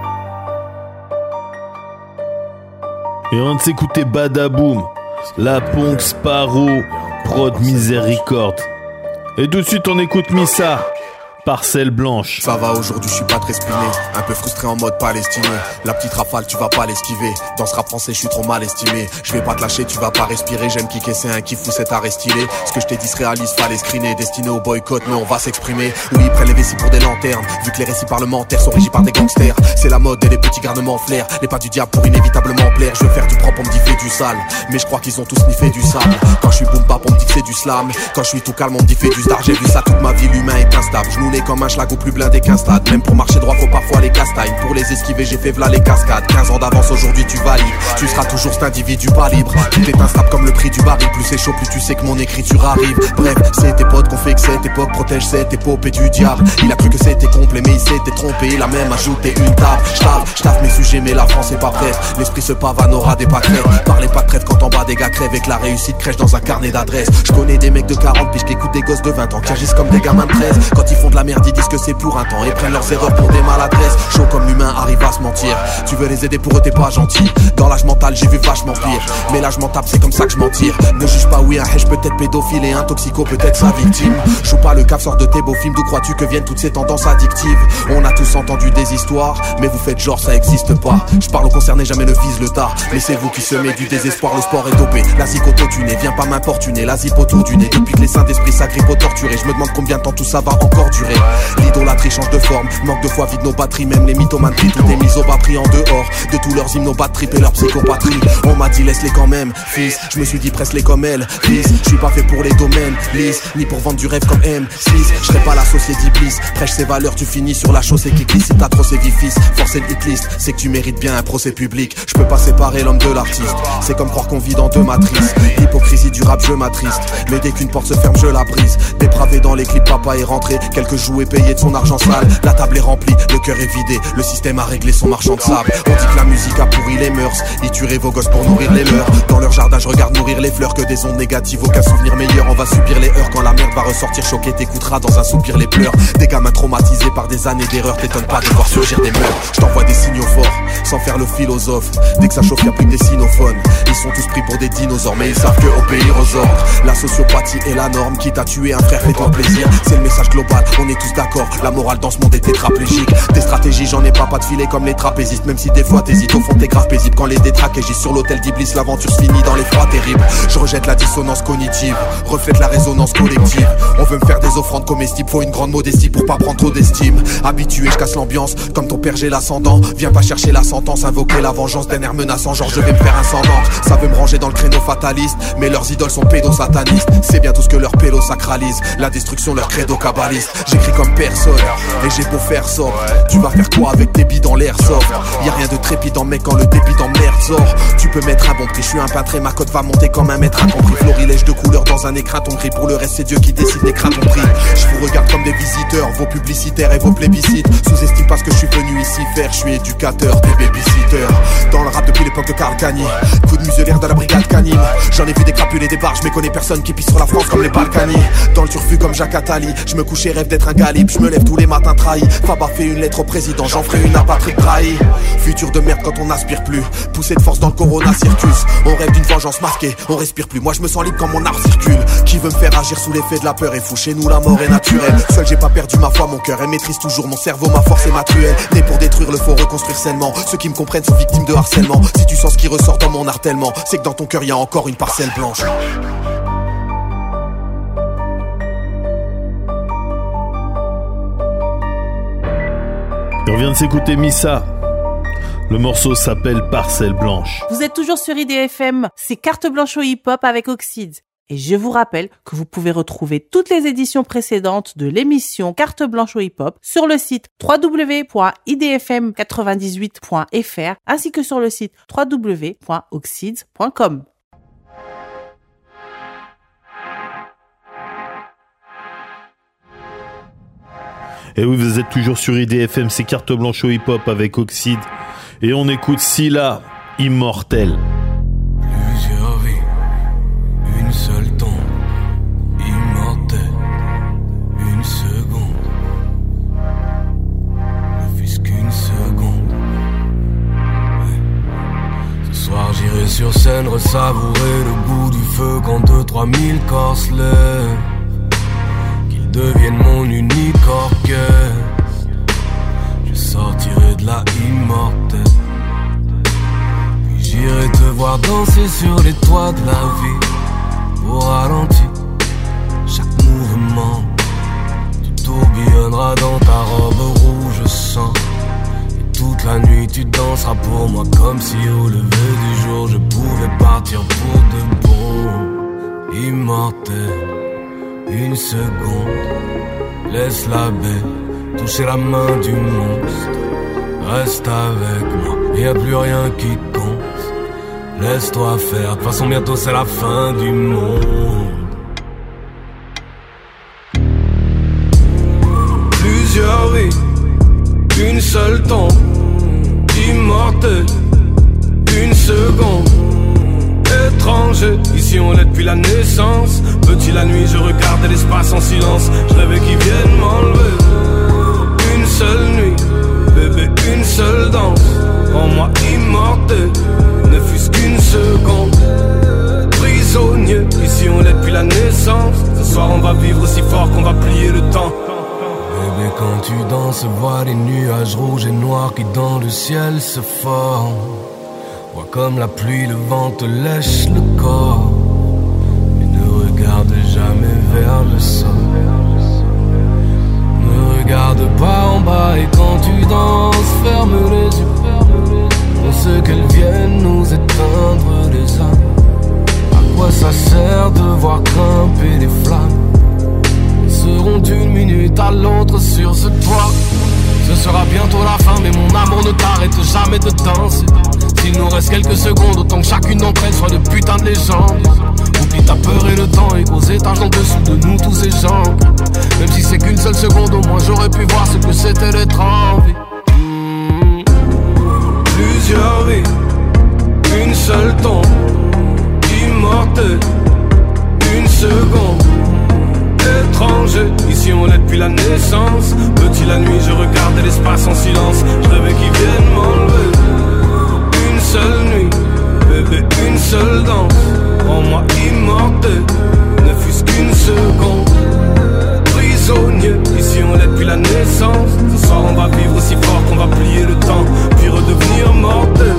Et on de s'écouter Badaboom, La Ponk Sparrow, Prod Miséricorde. Et tout de suite on écoute Missa, Parcelle Blanche. Ça va, aujourd'hui je suis pas très spiné. Un peu frustré en mode palestinien. La petite rafale tu vas pas l'esquiver. Dans ce rap français je suis trop mal estimé. Je vais pas te lâcher, tu vas pas respirer. J'aime kicker, c'est un kiff ou c'est arrêt stylé. Ce que je t'ai dit se réalise, fallait screener. Destiné au boycott mais on va s'exprimer. Oui ils prennent les vessies pour des lanternes. Vu que les récits parlementaires sont régis par des gangsters. C'est la mode et les petits garnements flair. Les pas du diable pour inévitablement plaire. Je veux faire du propre, on me dit fais du sale. Mais je crois qu'ils ont tous sniffé du sable. Quand je suis boom bap on me dit que c'est du slam. Quand je suis tout calme on me dit fais du star. J'ai vu ça toute ma vie, l'humain est instable. Comme un schlag au plus blindé qu'un stade. Même pour marcher droit faut parfois les castagnes. Pour les esquiver j'ai fait v'là les cascades. 15 ans d'avance aujourd'hui tu valides. Tu seras toujours cet individu pas libre. Tout est instable comme le prix du baril. Plus c'est chaud plus tu sais que mon écriture arrive. Bref c'est tes potes qu'on fait que cette époque protège cette épopée du diable. Il a cru que c'était complet mais il s'était trompé. Il a même ajouté une table. J'taffe mes sujets mais la France est pas prête. L'esprit se pavane aura des pâquerettes. Parlez pas de traite quand en bas des gars crèvent. Et que la réussite crèche dans un carnet d'adresses. Je connais des mecs de 40 piges qui écoutent des gosses de 20 ans qui agissent comme des gamins de 13. Quand ils font de la merde ils disent que c'est pour un temps et prennent leurs erreurs pour des maladresses. Chaud comme l'humain arrive à se mentir. Tu veux les aider pour eux t'es pas gentil. Dans l'âge mental j'ai vu vachement pire. Mais là je m'en tape c'est comme ça que je m'en tire. Ne juge pas oui un hèche peut-être pédophile et un toxico peut-être sa victime. Joue pas le cave sort de tes beaux films. D'où crois-tu que viennent toutes ces tendances addictives? On a tous entendu des histoires mais vous faites genre ça existe pas. Je parle aux concernés jamais ne vise le tas. Mais c'est vous qui semez du désespoir. Le sport est dopé, la zicototunée. Viens pas m'importuner, la zip autour du nez. Depuis que les saints d'esprit s'agrippent au torturé. Je me demande combien de temps tout ça va encore durer. L'idolâtrie change de forme, manque de foi vide nos batteries. Même les mythomanes trient, tout est mis au bas pris en dehors de tous leurs hymnes, nos bas trip et leur psychopatrie. On m'a dit laisse-les quand même, fils. Je me suis dit presse-les comme elle, fils. Je suis pas fait pour les domaines, lisse. Ni pour vendre du rêve comme M6. Je serai pas l'associé d'Iblis. Prêche ses valeurs, tu finis sur la chaussée qui glisse. Si t'as trop sévi fils, forcer le hitlist. C'est que tu mérites bien un procès public. Je peux pas séparer l'homme de l'artiste. C'est comme croire qu'on vit dans deux matrices. L'hypocrisie du rap je m'attriste. Mais dès qu'une porte se ferme je la brise. Dépravé dans les clips papa est rentré. Quelques jouets payés de son argent sale. La table est remplie, le cœur est vidé. Le système a réglé son marchand de sable. On dit que la musique a pourri les mœurs. Ils tueraient vos gosses pour nourrir les leurs. Dans leur jardin je regarde nourrir les fleurs. Que des ondes négatives, aucun souvenir meilleur. On va subir les heures quand la merde va ressortir choquée. T'écouteras dans un soupir les pleurs. Des gamins traumatisés par des années d'erreurs. T'étonnes pas de voir surgir des mœurs. Je t'envoie des signaux forts, sans faire le philosophe. Dès que ça chauffe y'a plus que des sinophones. Ils sont tous pris pour des dinosaures. Mais ils savent que obéir aux ordres, la sociopathie est la norme. Quitte à tuer un frère, fais-toi plaisir. C'est le message global, on est tous d'accord. La morale dans ce monde est tétraplégique. Des stratégies, j'en ai pas de filet comme les trapézistes. Même si des fois t'hésites, au fond t'es grave paisible. Quand les détraques agissent sur l'hôtel d'Iblis, l'aventure se finit dans les froids terribles. Je rejette la dissonance cognitive, reflète la résonance collective. On veut me faire des offrandes comestibles, faut une grande modestie pour pas prendre trop d'estime. Habitué, je casse l'ambiance, comme ton père j'ai l'ascendant. Viens pas chercher l'ascendant sentence, invoquer la vengeance d'un air menaçant, genre je vais me faire incendante. Ça veut me ranger dans le créneau fataliste, mais leurs idoles sont pédosatanistes. C'est bien tout ce que leur pélo sacralise, la destruction leur credo kabbaliste. J'écris comme personne, et j'ai beau faire sobre. Tu vas faire quoi avec tes billes dans l'airsoft? Y'a rien de trépidant mec quand le débit t'emmerde sort. Tu peux mettre un bon prix, je suis un peintre et ma cote va monter comme un maître incompris. Florilège de couleurs dans un écrin, ton gris. Pour le reste c'est Dieu qui décide, n'écran ton prix. Je vous regarde comme des visiteurs, vos publicitaires et vos plébiscites. Sous-estime pas ce que je suis venu ici faire, je suis éducateur, des babysitters. Dans le rap depuis l'époque de Karl Kani, coup de muselière de la brigade canine. J'en ai vu des crapules et des barges, mais connais personne qui pisse sur la France comme les Balkany. Dans le turfu comme Jacques Attali, je me couche et rêve d'être un galib. Je me lève tous les matins trahi. Faba fait une lettre au président, j'en ferai une à Patrick Drahi. Futur de merde quand on n'aspire plus, poussé de force dans le Corona Circus. On rêve d'une vengeance masquée, on respire plus. Moi je me sens libre quand mon art circule. Qui veut me faire agir sous l'effet de la peur est fou. Chez nous la mort est naturelle. Seul j'ai pas perdu ma foi, mon cœur elle maîtrise toujours mon cerveau, ma force est ma truelle. Né pour détruire le faut reconstruire sainement. Ceux qui me comprennent sont victimes de harcèlement. Si tu sens ce qui ressort dans mon art tellement, c'est que dans ton cœur y a encore une parcelle blanche. On vient de s'écouter Missa. Le morceau s'appelle Parcelle Blanche. Vous êtes toujours sur IDFM, c'est Carte Blanche au hip-hop avec Oxide. Et je vous rappelle que vous pouvez retrouver toutes les éditions précédentes de l'émission Carte Blanche au hip-hop sur le site www.idfm98.fr ainsi que sur le site www.oxides.com. Et oui, vous êtes toujours sur IDFM, c'est Carte Blanche au hip-hop avec Oxide. Et on écoute Scylla, Immortel. Plusieurs vies, une seule tombe, immortel, une seconde, ne fût-ce qu'une seconde. Ce soir j'irai sur scène ressavourer le goût du feu quand 2-3 000 corps se lèvent. Devienne mon unique orchestre. Je sortirai de la immortelle. Puis j'irai te voir danser sur les toits de la vie. Au ralenti, chaque mouvement. Tu tourbillonneras dans ta robe rouge sang. Et toute la nuit tu danseras pour moi comme si au lever du jour je pouvais partir pour de bon. Immortel. Une seconde, laisse la baie toucher la main du monstre. Reste avec moi, y a plus rien qui compte. Laisse-toi faire, de toute façon bientôt c'est la fin du monde. Plusieurs vies, une seule tombe. Immortel, une seconde. Étranger, ici on l'est depuis la naissance. Petit la nuit, je regardais l'espace en silence. Je rêvais qu'ils viennent m'enlever. Une seule nuit, bébé, une seule danse. En moi immortel, ne fût-ce qu'une seconde. Prisonnier, ici on l'est depuis la naissance. Ce soir on va vivre si fort qu'on va plier le temps. Bébé, quand tu danses, vois les nuages rouges et noirs qui dans le ciel se forment. Vois comme la pluie, le vent te lèche le corps. Mais ne regarde jamais vers le sol. Ne regarde pas en bas et quand tu danses, ferme les yeux. On sait qu'elles viennent nous éteindre les âmes. À quoi ça sert de voir grimper les flammes? Elles seront d'une minute à l'autre sur ce toit. Ce sera bientôt la fin, mais mon amour ne t'arrête jamais de danser. S'il nous reste quelques secondes, autant que chacune d'entre elles soit de putain de légende. Oublie ta peur et le temps, et qu'aux étages en dessous de nous tous ces gens. Même si c'est qu'une seule seconde, au moins j'aurais pu voir ce que c'était d'être en vie. Plusieurs vies, une seule tombe. Immortel, une seconde. Étranger, ici on l'est depuis la naissance. Petit la nuit, je regardais l'espace en silence. Je rêvais qu'ils viennent m'enlever. Une seule nuit, bébé, une seule danse. En moi immortel, ne fût-ce qu'une seconde. Prisonnier, ici on l'est depuis la naissance. Ce soir on va vivre aussi fort qu'on va plier le temps, puis redevenir mortel.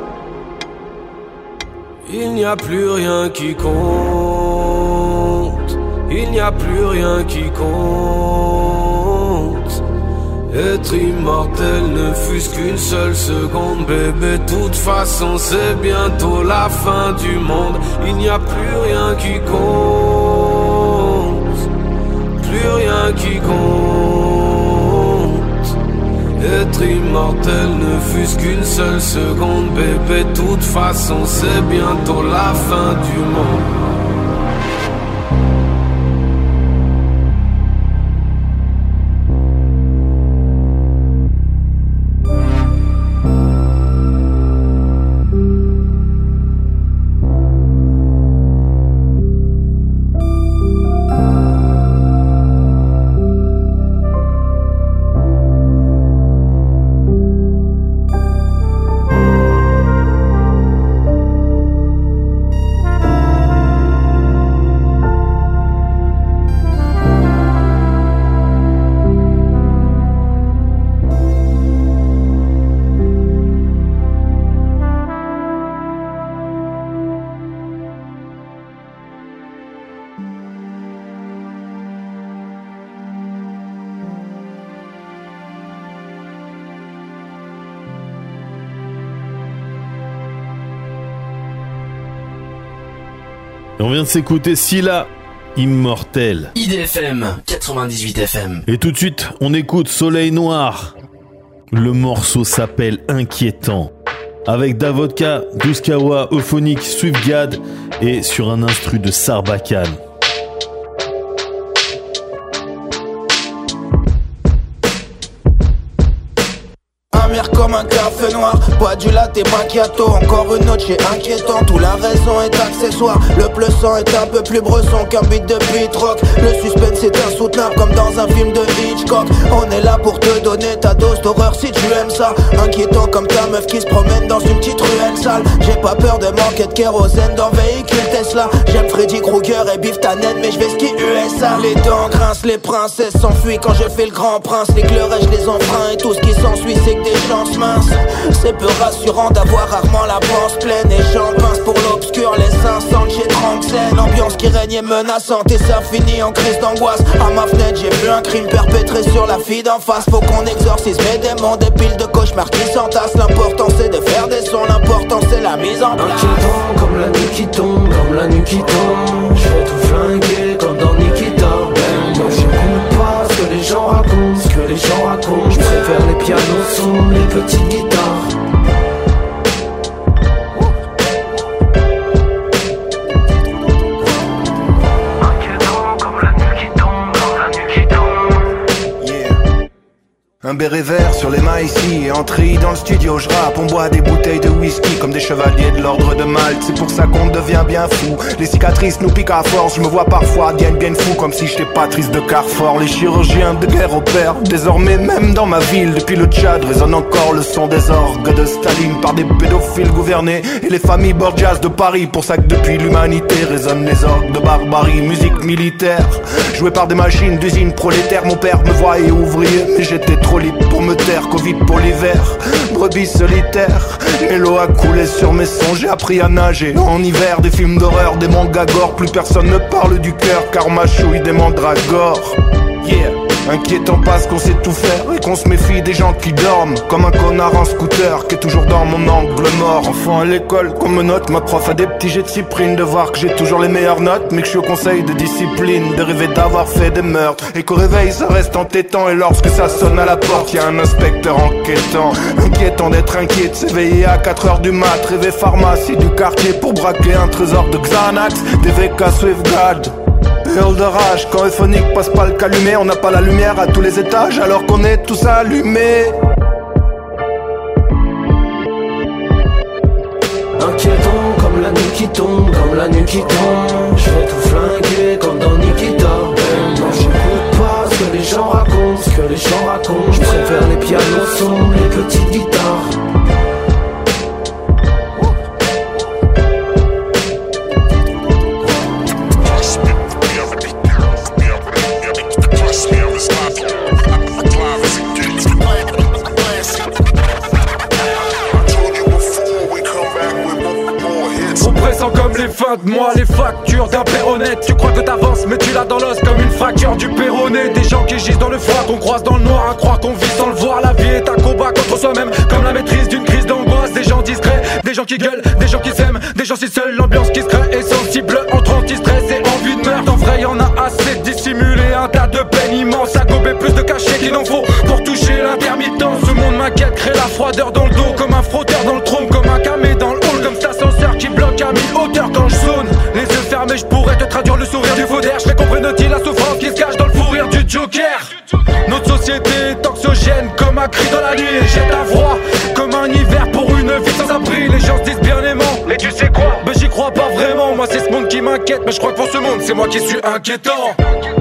Il n'y a plus rien qui compte. Il n'y a plus rien qui compte. Être immortel ne fût-ce qu'une seule seconde, bébé. Toute façon, c'est bientôt la fin du monde. Il n'y a plus rien qui compte, plus rien qui compte. Être immortel ne fût-ce qu'une seule seconde, bébé. Toute façon, c'est bientôt la fin du monde. Et on vient de s'écouter Scylla, Immortel. IDFM 98 FM. Et tout de suite, on écoute Soleil Noir. Le morceau s'appelle Inquiétant. Avec Davodka, Douskawa, Euphonique, Swiftgad et sur un instru de Sarbacane. Comme un café noir, bois du latte macchiato. Encore une autre, c'est inquiétant. Tout la raison est accessoire. Le bleu sang est un peu plus bresson qu'un beat de beat rock. Le suspense est insoutenable comme dans un film de Hitchcock. On est là pour te donner ta dose d'horreur si tu aimes ça. Inquiétant comme ta meuf qui se promène dans une petite ruelle sale. J'ai pas peur de manquer de kérosène dans véhicule Tesla. J'aime Freddy Krueger et Biff Tannen, mais je vais ski USA. Les dents grincent, les princesses s'enfuient quand je fais le grand prince. Les cleurets je les enfreins et tout ce qui s'ensuit c'est que des chances minces. C'est peu rassurant d'avoir rarement la panse pleine. Et j'en pince pour l'obscur, les 500 chez Tranxène. L'ambiance qui règne est menaçante et ça finit en crise d'angoisse. À ma fenêtre j'ai vu un crime perpétré sur la fille d'en face. Faut qu'on exorcise mes démons, des piles de cauchemars qui s'entassent. L'important c'est de faire des sons, l'important c'est la mise en place. Inquiétant comme la nuit qui tombe, comme la nuit qui tombe. Je vais tout flinguer comme dans Nikita. Moi j'écoute pas ce que les gens racontent, ce que les gens racontent. Je préfère les pianos sombres, les petites guitares. Un béret vert sur les mains ici et entrée dans le studio, je rappe. On boit des bouteilles de whisky comme des chevaliers de l'ordre de Malte. C'est pour ça qu'on devient bien fou. Les cicatrices nous piquent à force. Je me vois parfois bien fou comme si j'étais Patrice de Carrefour. Les chirurgiens de guerre opèrent désormais même dans ma ville. Depuis le Tchad résonne encore le son des orgues de Staline par des pédophiles gouvernés et les familles Borgias de Paris. Pour ça que depuis l'humanité résonnent les orgues de barbarie. Musique militaire jouée par des machines d'usine prolétaire. Mon père me voyait ouvrier mais j'étais trop libre pour me taire, Covid pour l'hiver, brebis solitaire. Et l'eau a coulé sur mes sons, j'ai appris à nager. En hiver, des films d'horreur, des mangas gore. Plus personne ne parle du cœur car ma chouille des mandragores. Yeah. Inquiétant parce qu'on sait tout faire et qu'on se méfie des gens qui dorment. Comme un connard en scooter qui est toujours dans mon angle mort. Enfant à l'école, qu'on me note, ma prof a des petits jets de cyprine. De voir que j'ai toujours les meilleures notes, mais que je suis au conseil de discipline. De rêver d'avoir fait des meurtres et qu'au réveil ça reste entêtant. Et lorsque ça sonne à la porte, y'a un inspecteur enquêtant. Inquiétant d'être inquiet, de s'éveiller à 4h du mat. Rêver pharmacie du quartier pour braquer un trésor de Xanax. Des VK Swiftgad. Hurle de rage, quand Euphonique passe pas le calumet. On n'a pas la lumière à tous les étages alors qu'on est tous allumés. Inquiétant comme la nuit qui tombe, comme la nuit qui tombe. Je vais tout flinguer comme dans Nikita. Non j'écoute pas ce que les gens racontent, ce que les gens racontent. Je préfère les pianos sombres, les petites guitares. fin de mois, les factures d'un père honnête. Tu crois que t'avances mais tu l'as dans l'os comme une fracture du péroné. Des gens qui gisent dans le froid, qu'on croise dans le noir, à croire qu'on vit sans le voir. La vie est un combat contre soi-même, comme la maîtrise d'une crise d'angoisse. Des gens discrets, des gens qui gueulent, des gens qui s'aiment, des gens si seuls, l'ambiance qui se crée est sensible entre anti-stress et envie de meurtre. En vrai y'en a assez de dissimuler un tas de peine immense, à gober plus de cachets qu'il en faut pour toucher l'intermittence. Ce monde m'inquiète, crée la froideur dans le dos, comme un frotteur dans le trône, comme un camé dans le hall, comme cet ascenseur qui bloque à 1000 hauteurs quand je zone. Les yeux fermés, je pourrais te traduire le sourire du faux d'air. Je comprenne-t-il la souffrance qui se cache dans le fou rire du Joker. Notre société est toxogène comme un cri dans la nuit et jette un froid comme un hiver pour une vie sans abri. Les gens se disent bien aimants, et tu sais quoi? Ben j'y crois pas vraiment, moi c'est ce monde qui m'inquiète. Mais je crois que pour ce monde c'est moi qui suis inquiétant.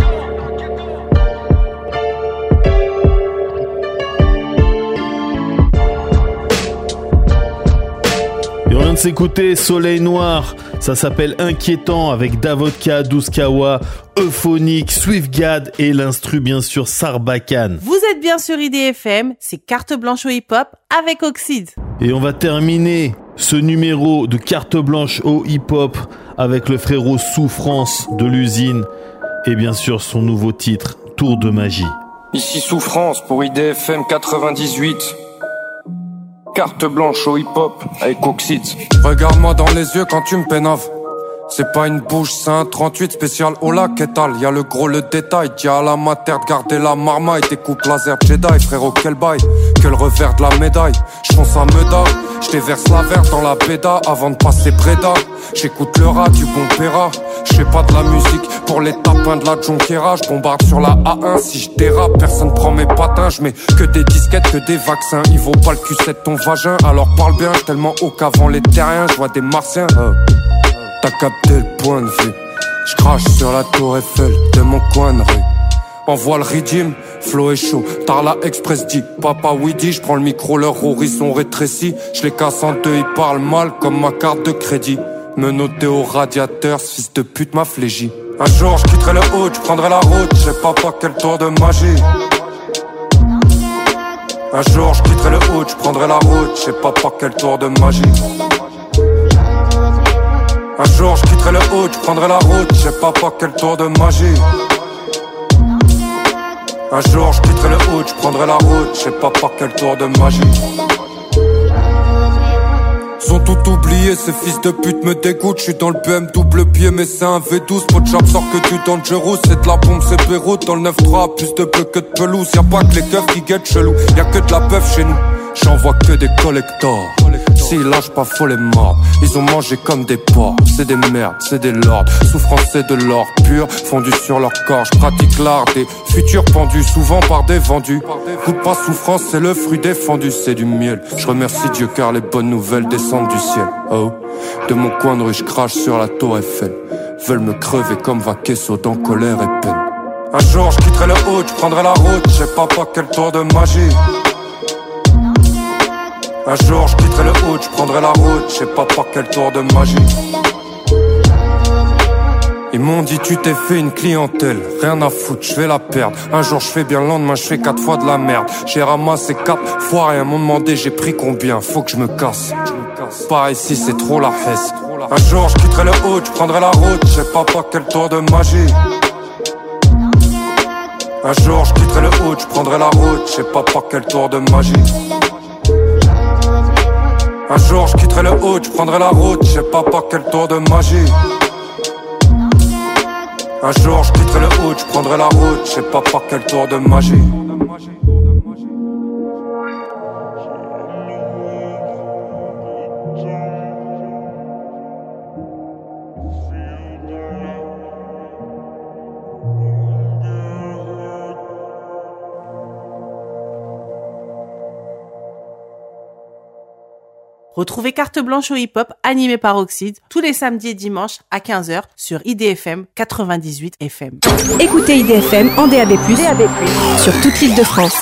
Et on vient de s'écouter Soleil Noir, ça s'appelle Inquiétant avec Davodka, Douskawa, Euphonique, Swiftgad et l'instru bien sûr Sarbacane. Vous êtes bien sur IDFM, c'est Carte Blanche au hip-hop avec Oxide. Et on va terminer ce numéro de Carte Blanche au hip-hop avec le frérot Souffrance de l'usine et bien sûr son nouveau titre, Tour de magie. Ici Souffrance pour IDFM 98. Carte blanche au hip-hop avec Oxide. Regarde-moi dans les yeux quand tu me pénaves. C'est pas une bouche, c'est un 38 spécial au lac étal. Y'a le gros, le détail, dis à la mater de garder la marmaille. Des coupes laser Jedi, frérot, quel bail. Que le revers de la médaille, j'fonce à Meda. J'déverse la verte dans la béda avant de passer Breda. J'écoute le rat du bon Péra. J'fais pas de la musique pour les tapins de la Jonquera. J'bombarde sur la A1 si j'dérape, personne prend mes patins. J'mets que des disquettes, que des vaccins. Il vaut pas le cul-7 de ton vagin, alors parle bien, j'suis tellement haut qu'avant les terriens. J'vois des martiens, T'as capté le point de vue. J'crache sur la tour Eiffel de mon coin de rue. Envoie le ridim, flow est chaud. Tarla Express dit, papa oui dit. J'prends le micro, leur horizon rétréci. J'les casse en deux, ils parlent mal comme ma carte de crédit. Menotté au radiateur, ce fils de pute m'a flégi. Un jour j'quitterai le haut, j'prendrai la route. J'sais pas quel tour de magie. Un jour j'quitterai le haut, j'prendrai la route. J'sais pas quel tour de magie. Un jour je quitterai le haut, je prendrai la route, je sais pas quel tour de magie. Un jour je quitterai le haut, je prendrai la route, je sais pas quel tour de magie. Ils ont tout oublié, ces fils de pute me dégoûtent. Je suis dans le BM double pied mais c'est un V12. Pot de sort que du Dangerous. C'est de la bombe, c'est Beyrouth. Dans le 9-3, plus de bleu que de pelouse. Y'a pas que les keufs qui guettent chelou. Y'a que de la peuf chez nous. J'en vois que des collectors. S'ils lâchent pas faut les mordre. Ils ont mangé comme des porcs. C'est des merdes, c'est des lords. Souffrance c'est de l'or pur, fondu sur leur corps. J'pratique l'art des futurs pendus, souvent par des vendus. Goûte pas souffrance, c'est le fruit défendu. C'est du miel, je remercie Dieu car les bonnes nouvelles descendent du ciel. Oh, de mon coin de rue j'crache sur la tour Eiffel. Veulent me crever comme Vaquesso dans colère et peine. Un jour j'quitterai le haut, j'prendrai la route. Je sais pas quel tour de magie. Un jour je quitterai le haut, je prendrai la route, je sais pas quel tour de magie. Ils m'ont dit tu t'es fait une clientèle, rien à foutre, je vais la perdre. Un jour je fais bien, le lendemain je fais 4 fois de la merde. J'ai ramassé 4 fois rien, m'ont demandé j'ai pris combien, faut que je me casse. Par ici c'est trop la hesse. Un jour je quitterai le haut, je prendrai la route, je sais pas quel tour de magie. Un jour je quitterai le haut, je prendrai la route, je sais pas quel tour de magie. Un jour je quitterai le haut, je prendrai la route, je sais pas quel tour de magie. Un jour je quitterai le haut, je prendrai la route, je sais pas quel tour de magie. Retrouvez Carte Blanche au hip-hop animé par Oxide tous les samedis et dimanches à 15h sur IDFM 98 FM. Écoutez IDFM en DAB+, sur toute l'île de France.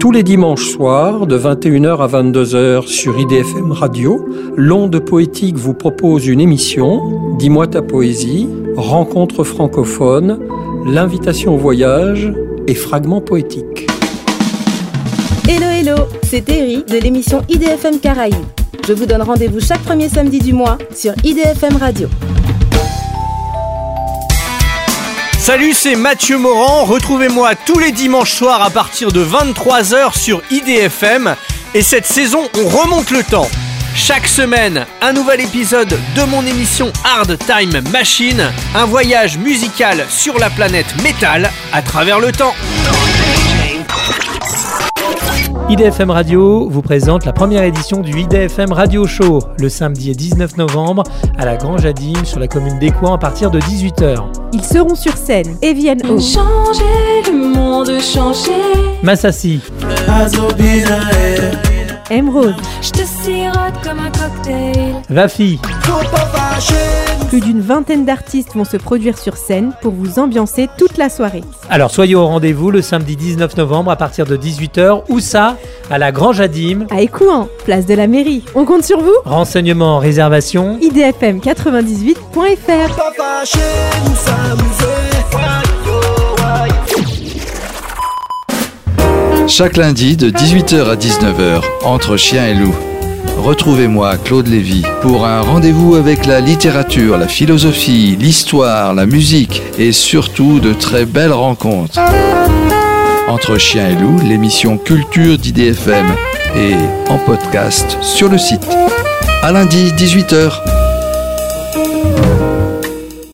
Tous les dimanches soirs, de 21h à 22h sur IDFM Radio, l'Onde Poétique vous propose une émission, Dis-moi ta poésie, rencontres francophones, l'invitation au voyage et fragments poétiques. Hello hello, c'est Terry de l'émission IDFM Caraïbes. Je vous donne rendez-vous chaque premier samedi du mois sur IDFM Radio. Salut, c'est Mathieu Morand. Retrouvez-moi tous les dimanches soirs à partir de 23h sur IDFM. Et cette saison, on remonte le temps. Chaque semaine, un nouvel épisode de mon émission Hard Time Machine. Un voyage musical sur la planète métal à travers le temps. IDFM Radio vous présente la première édition du IDFM Radio Show, le samedi 19 novembre à la Grange à Dîmes sur la commune d'Écouen à partir de 18h. Ils seront sur scène Evian O, Changer le monde, changer Massassi, Emerald, je te sirote comme un cocktail. Vafi. Plus d'une vingtaine d'artistes vont se produire sur scène pour vous ambiancer toute la soirée. Alors soyez au rendez-vous le samedi 19 novembre à partir de 18h. Où ça ? À la Grange à Dîmes, à Écouen, place de la mairie. On compte sur vous. Renseignements, réservation idfm98.fr. Chaque lundi de 18h à 19h, entre chien et loup. Retrouvez-moi, Claude Lévy, pour un rendez-vous avec la littérature, la philosophie, l'histoire, la musique et surtout de très belles rencontres. Entre chien et loup, l'émission Culture d'IDFM et en podcast sur le site. À lundi, 18h.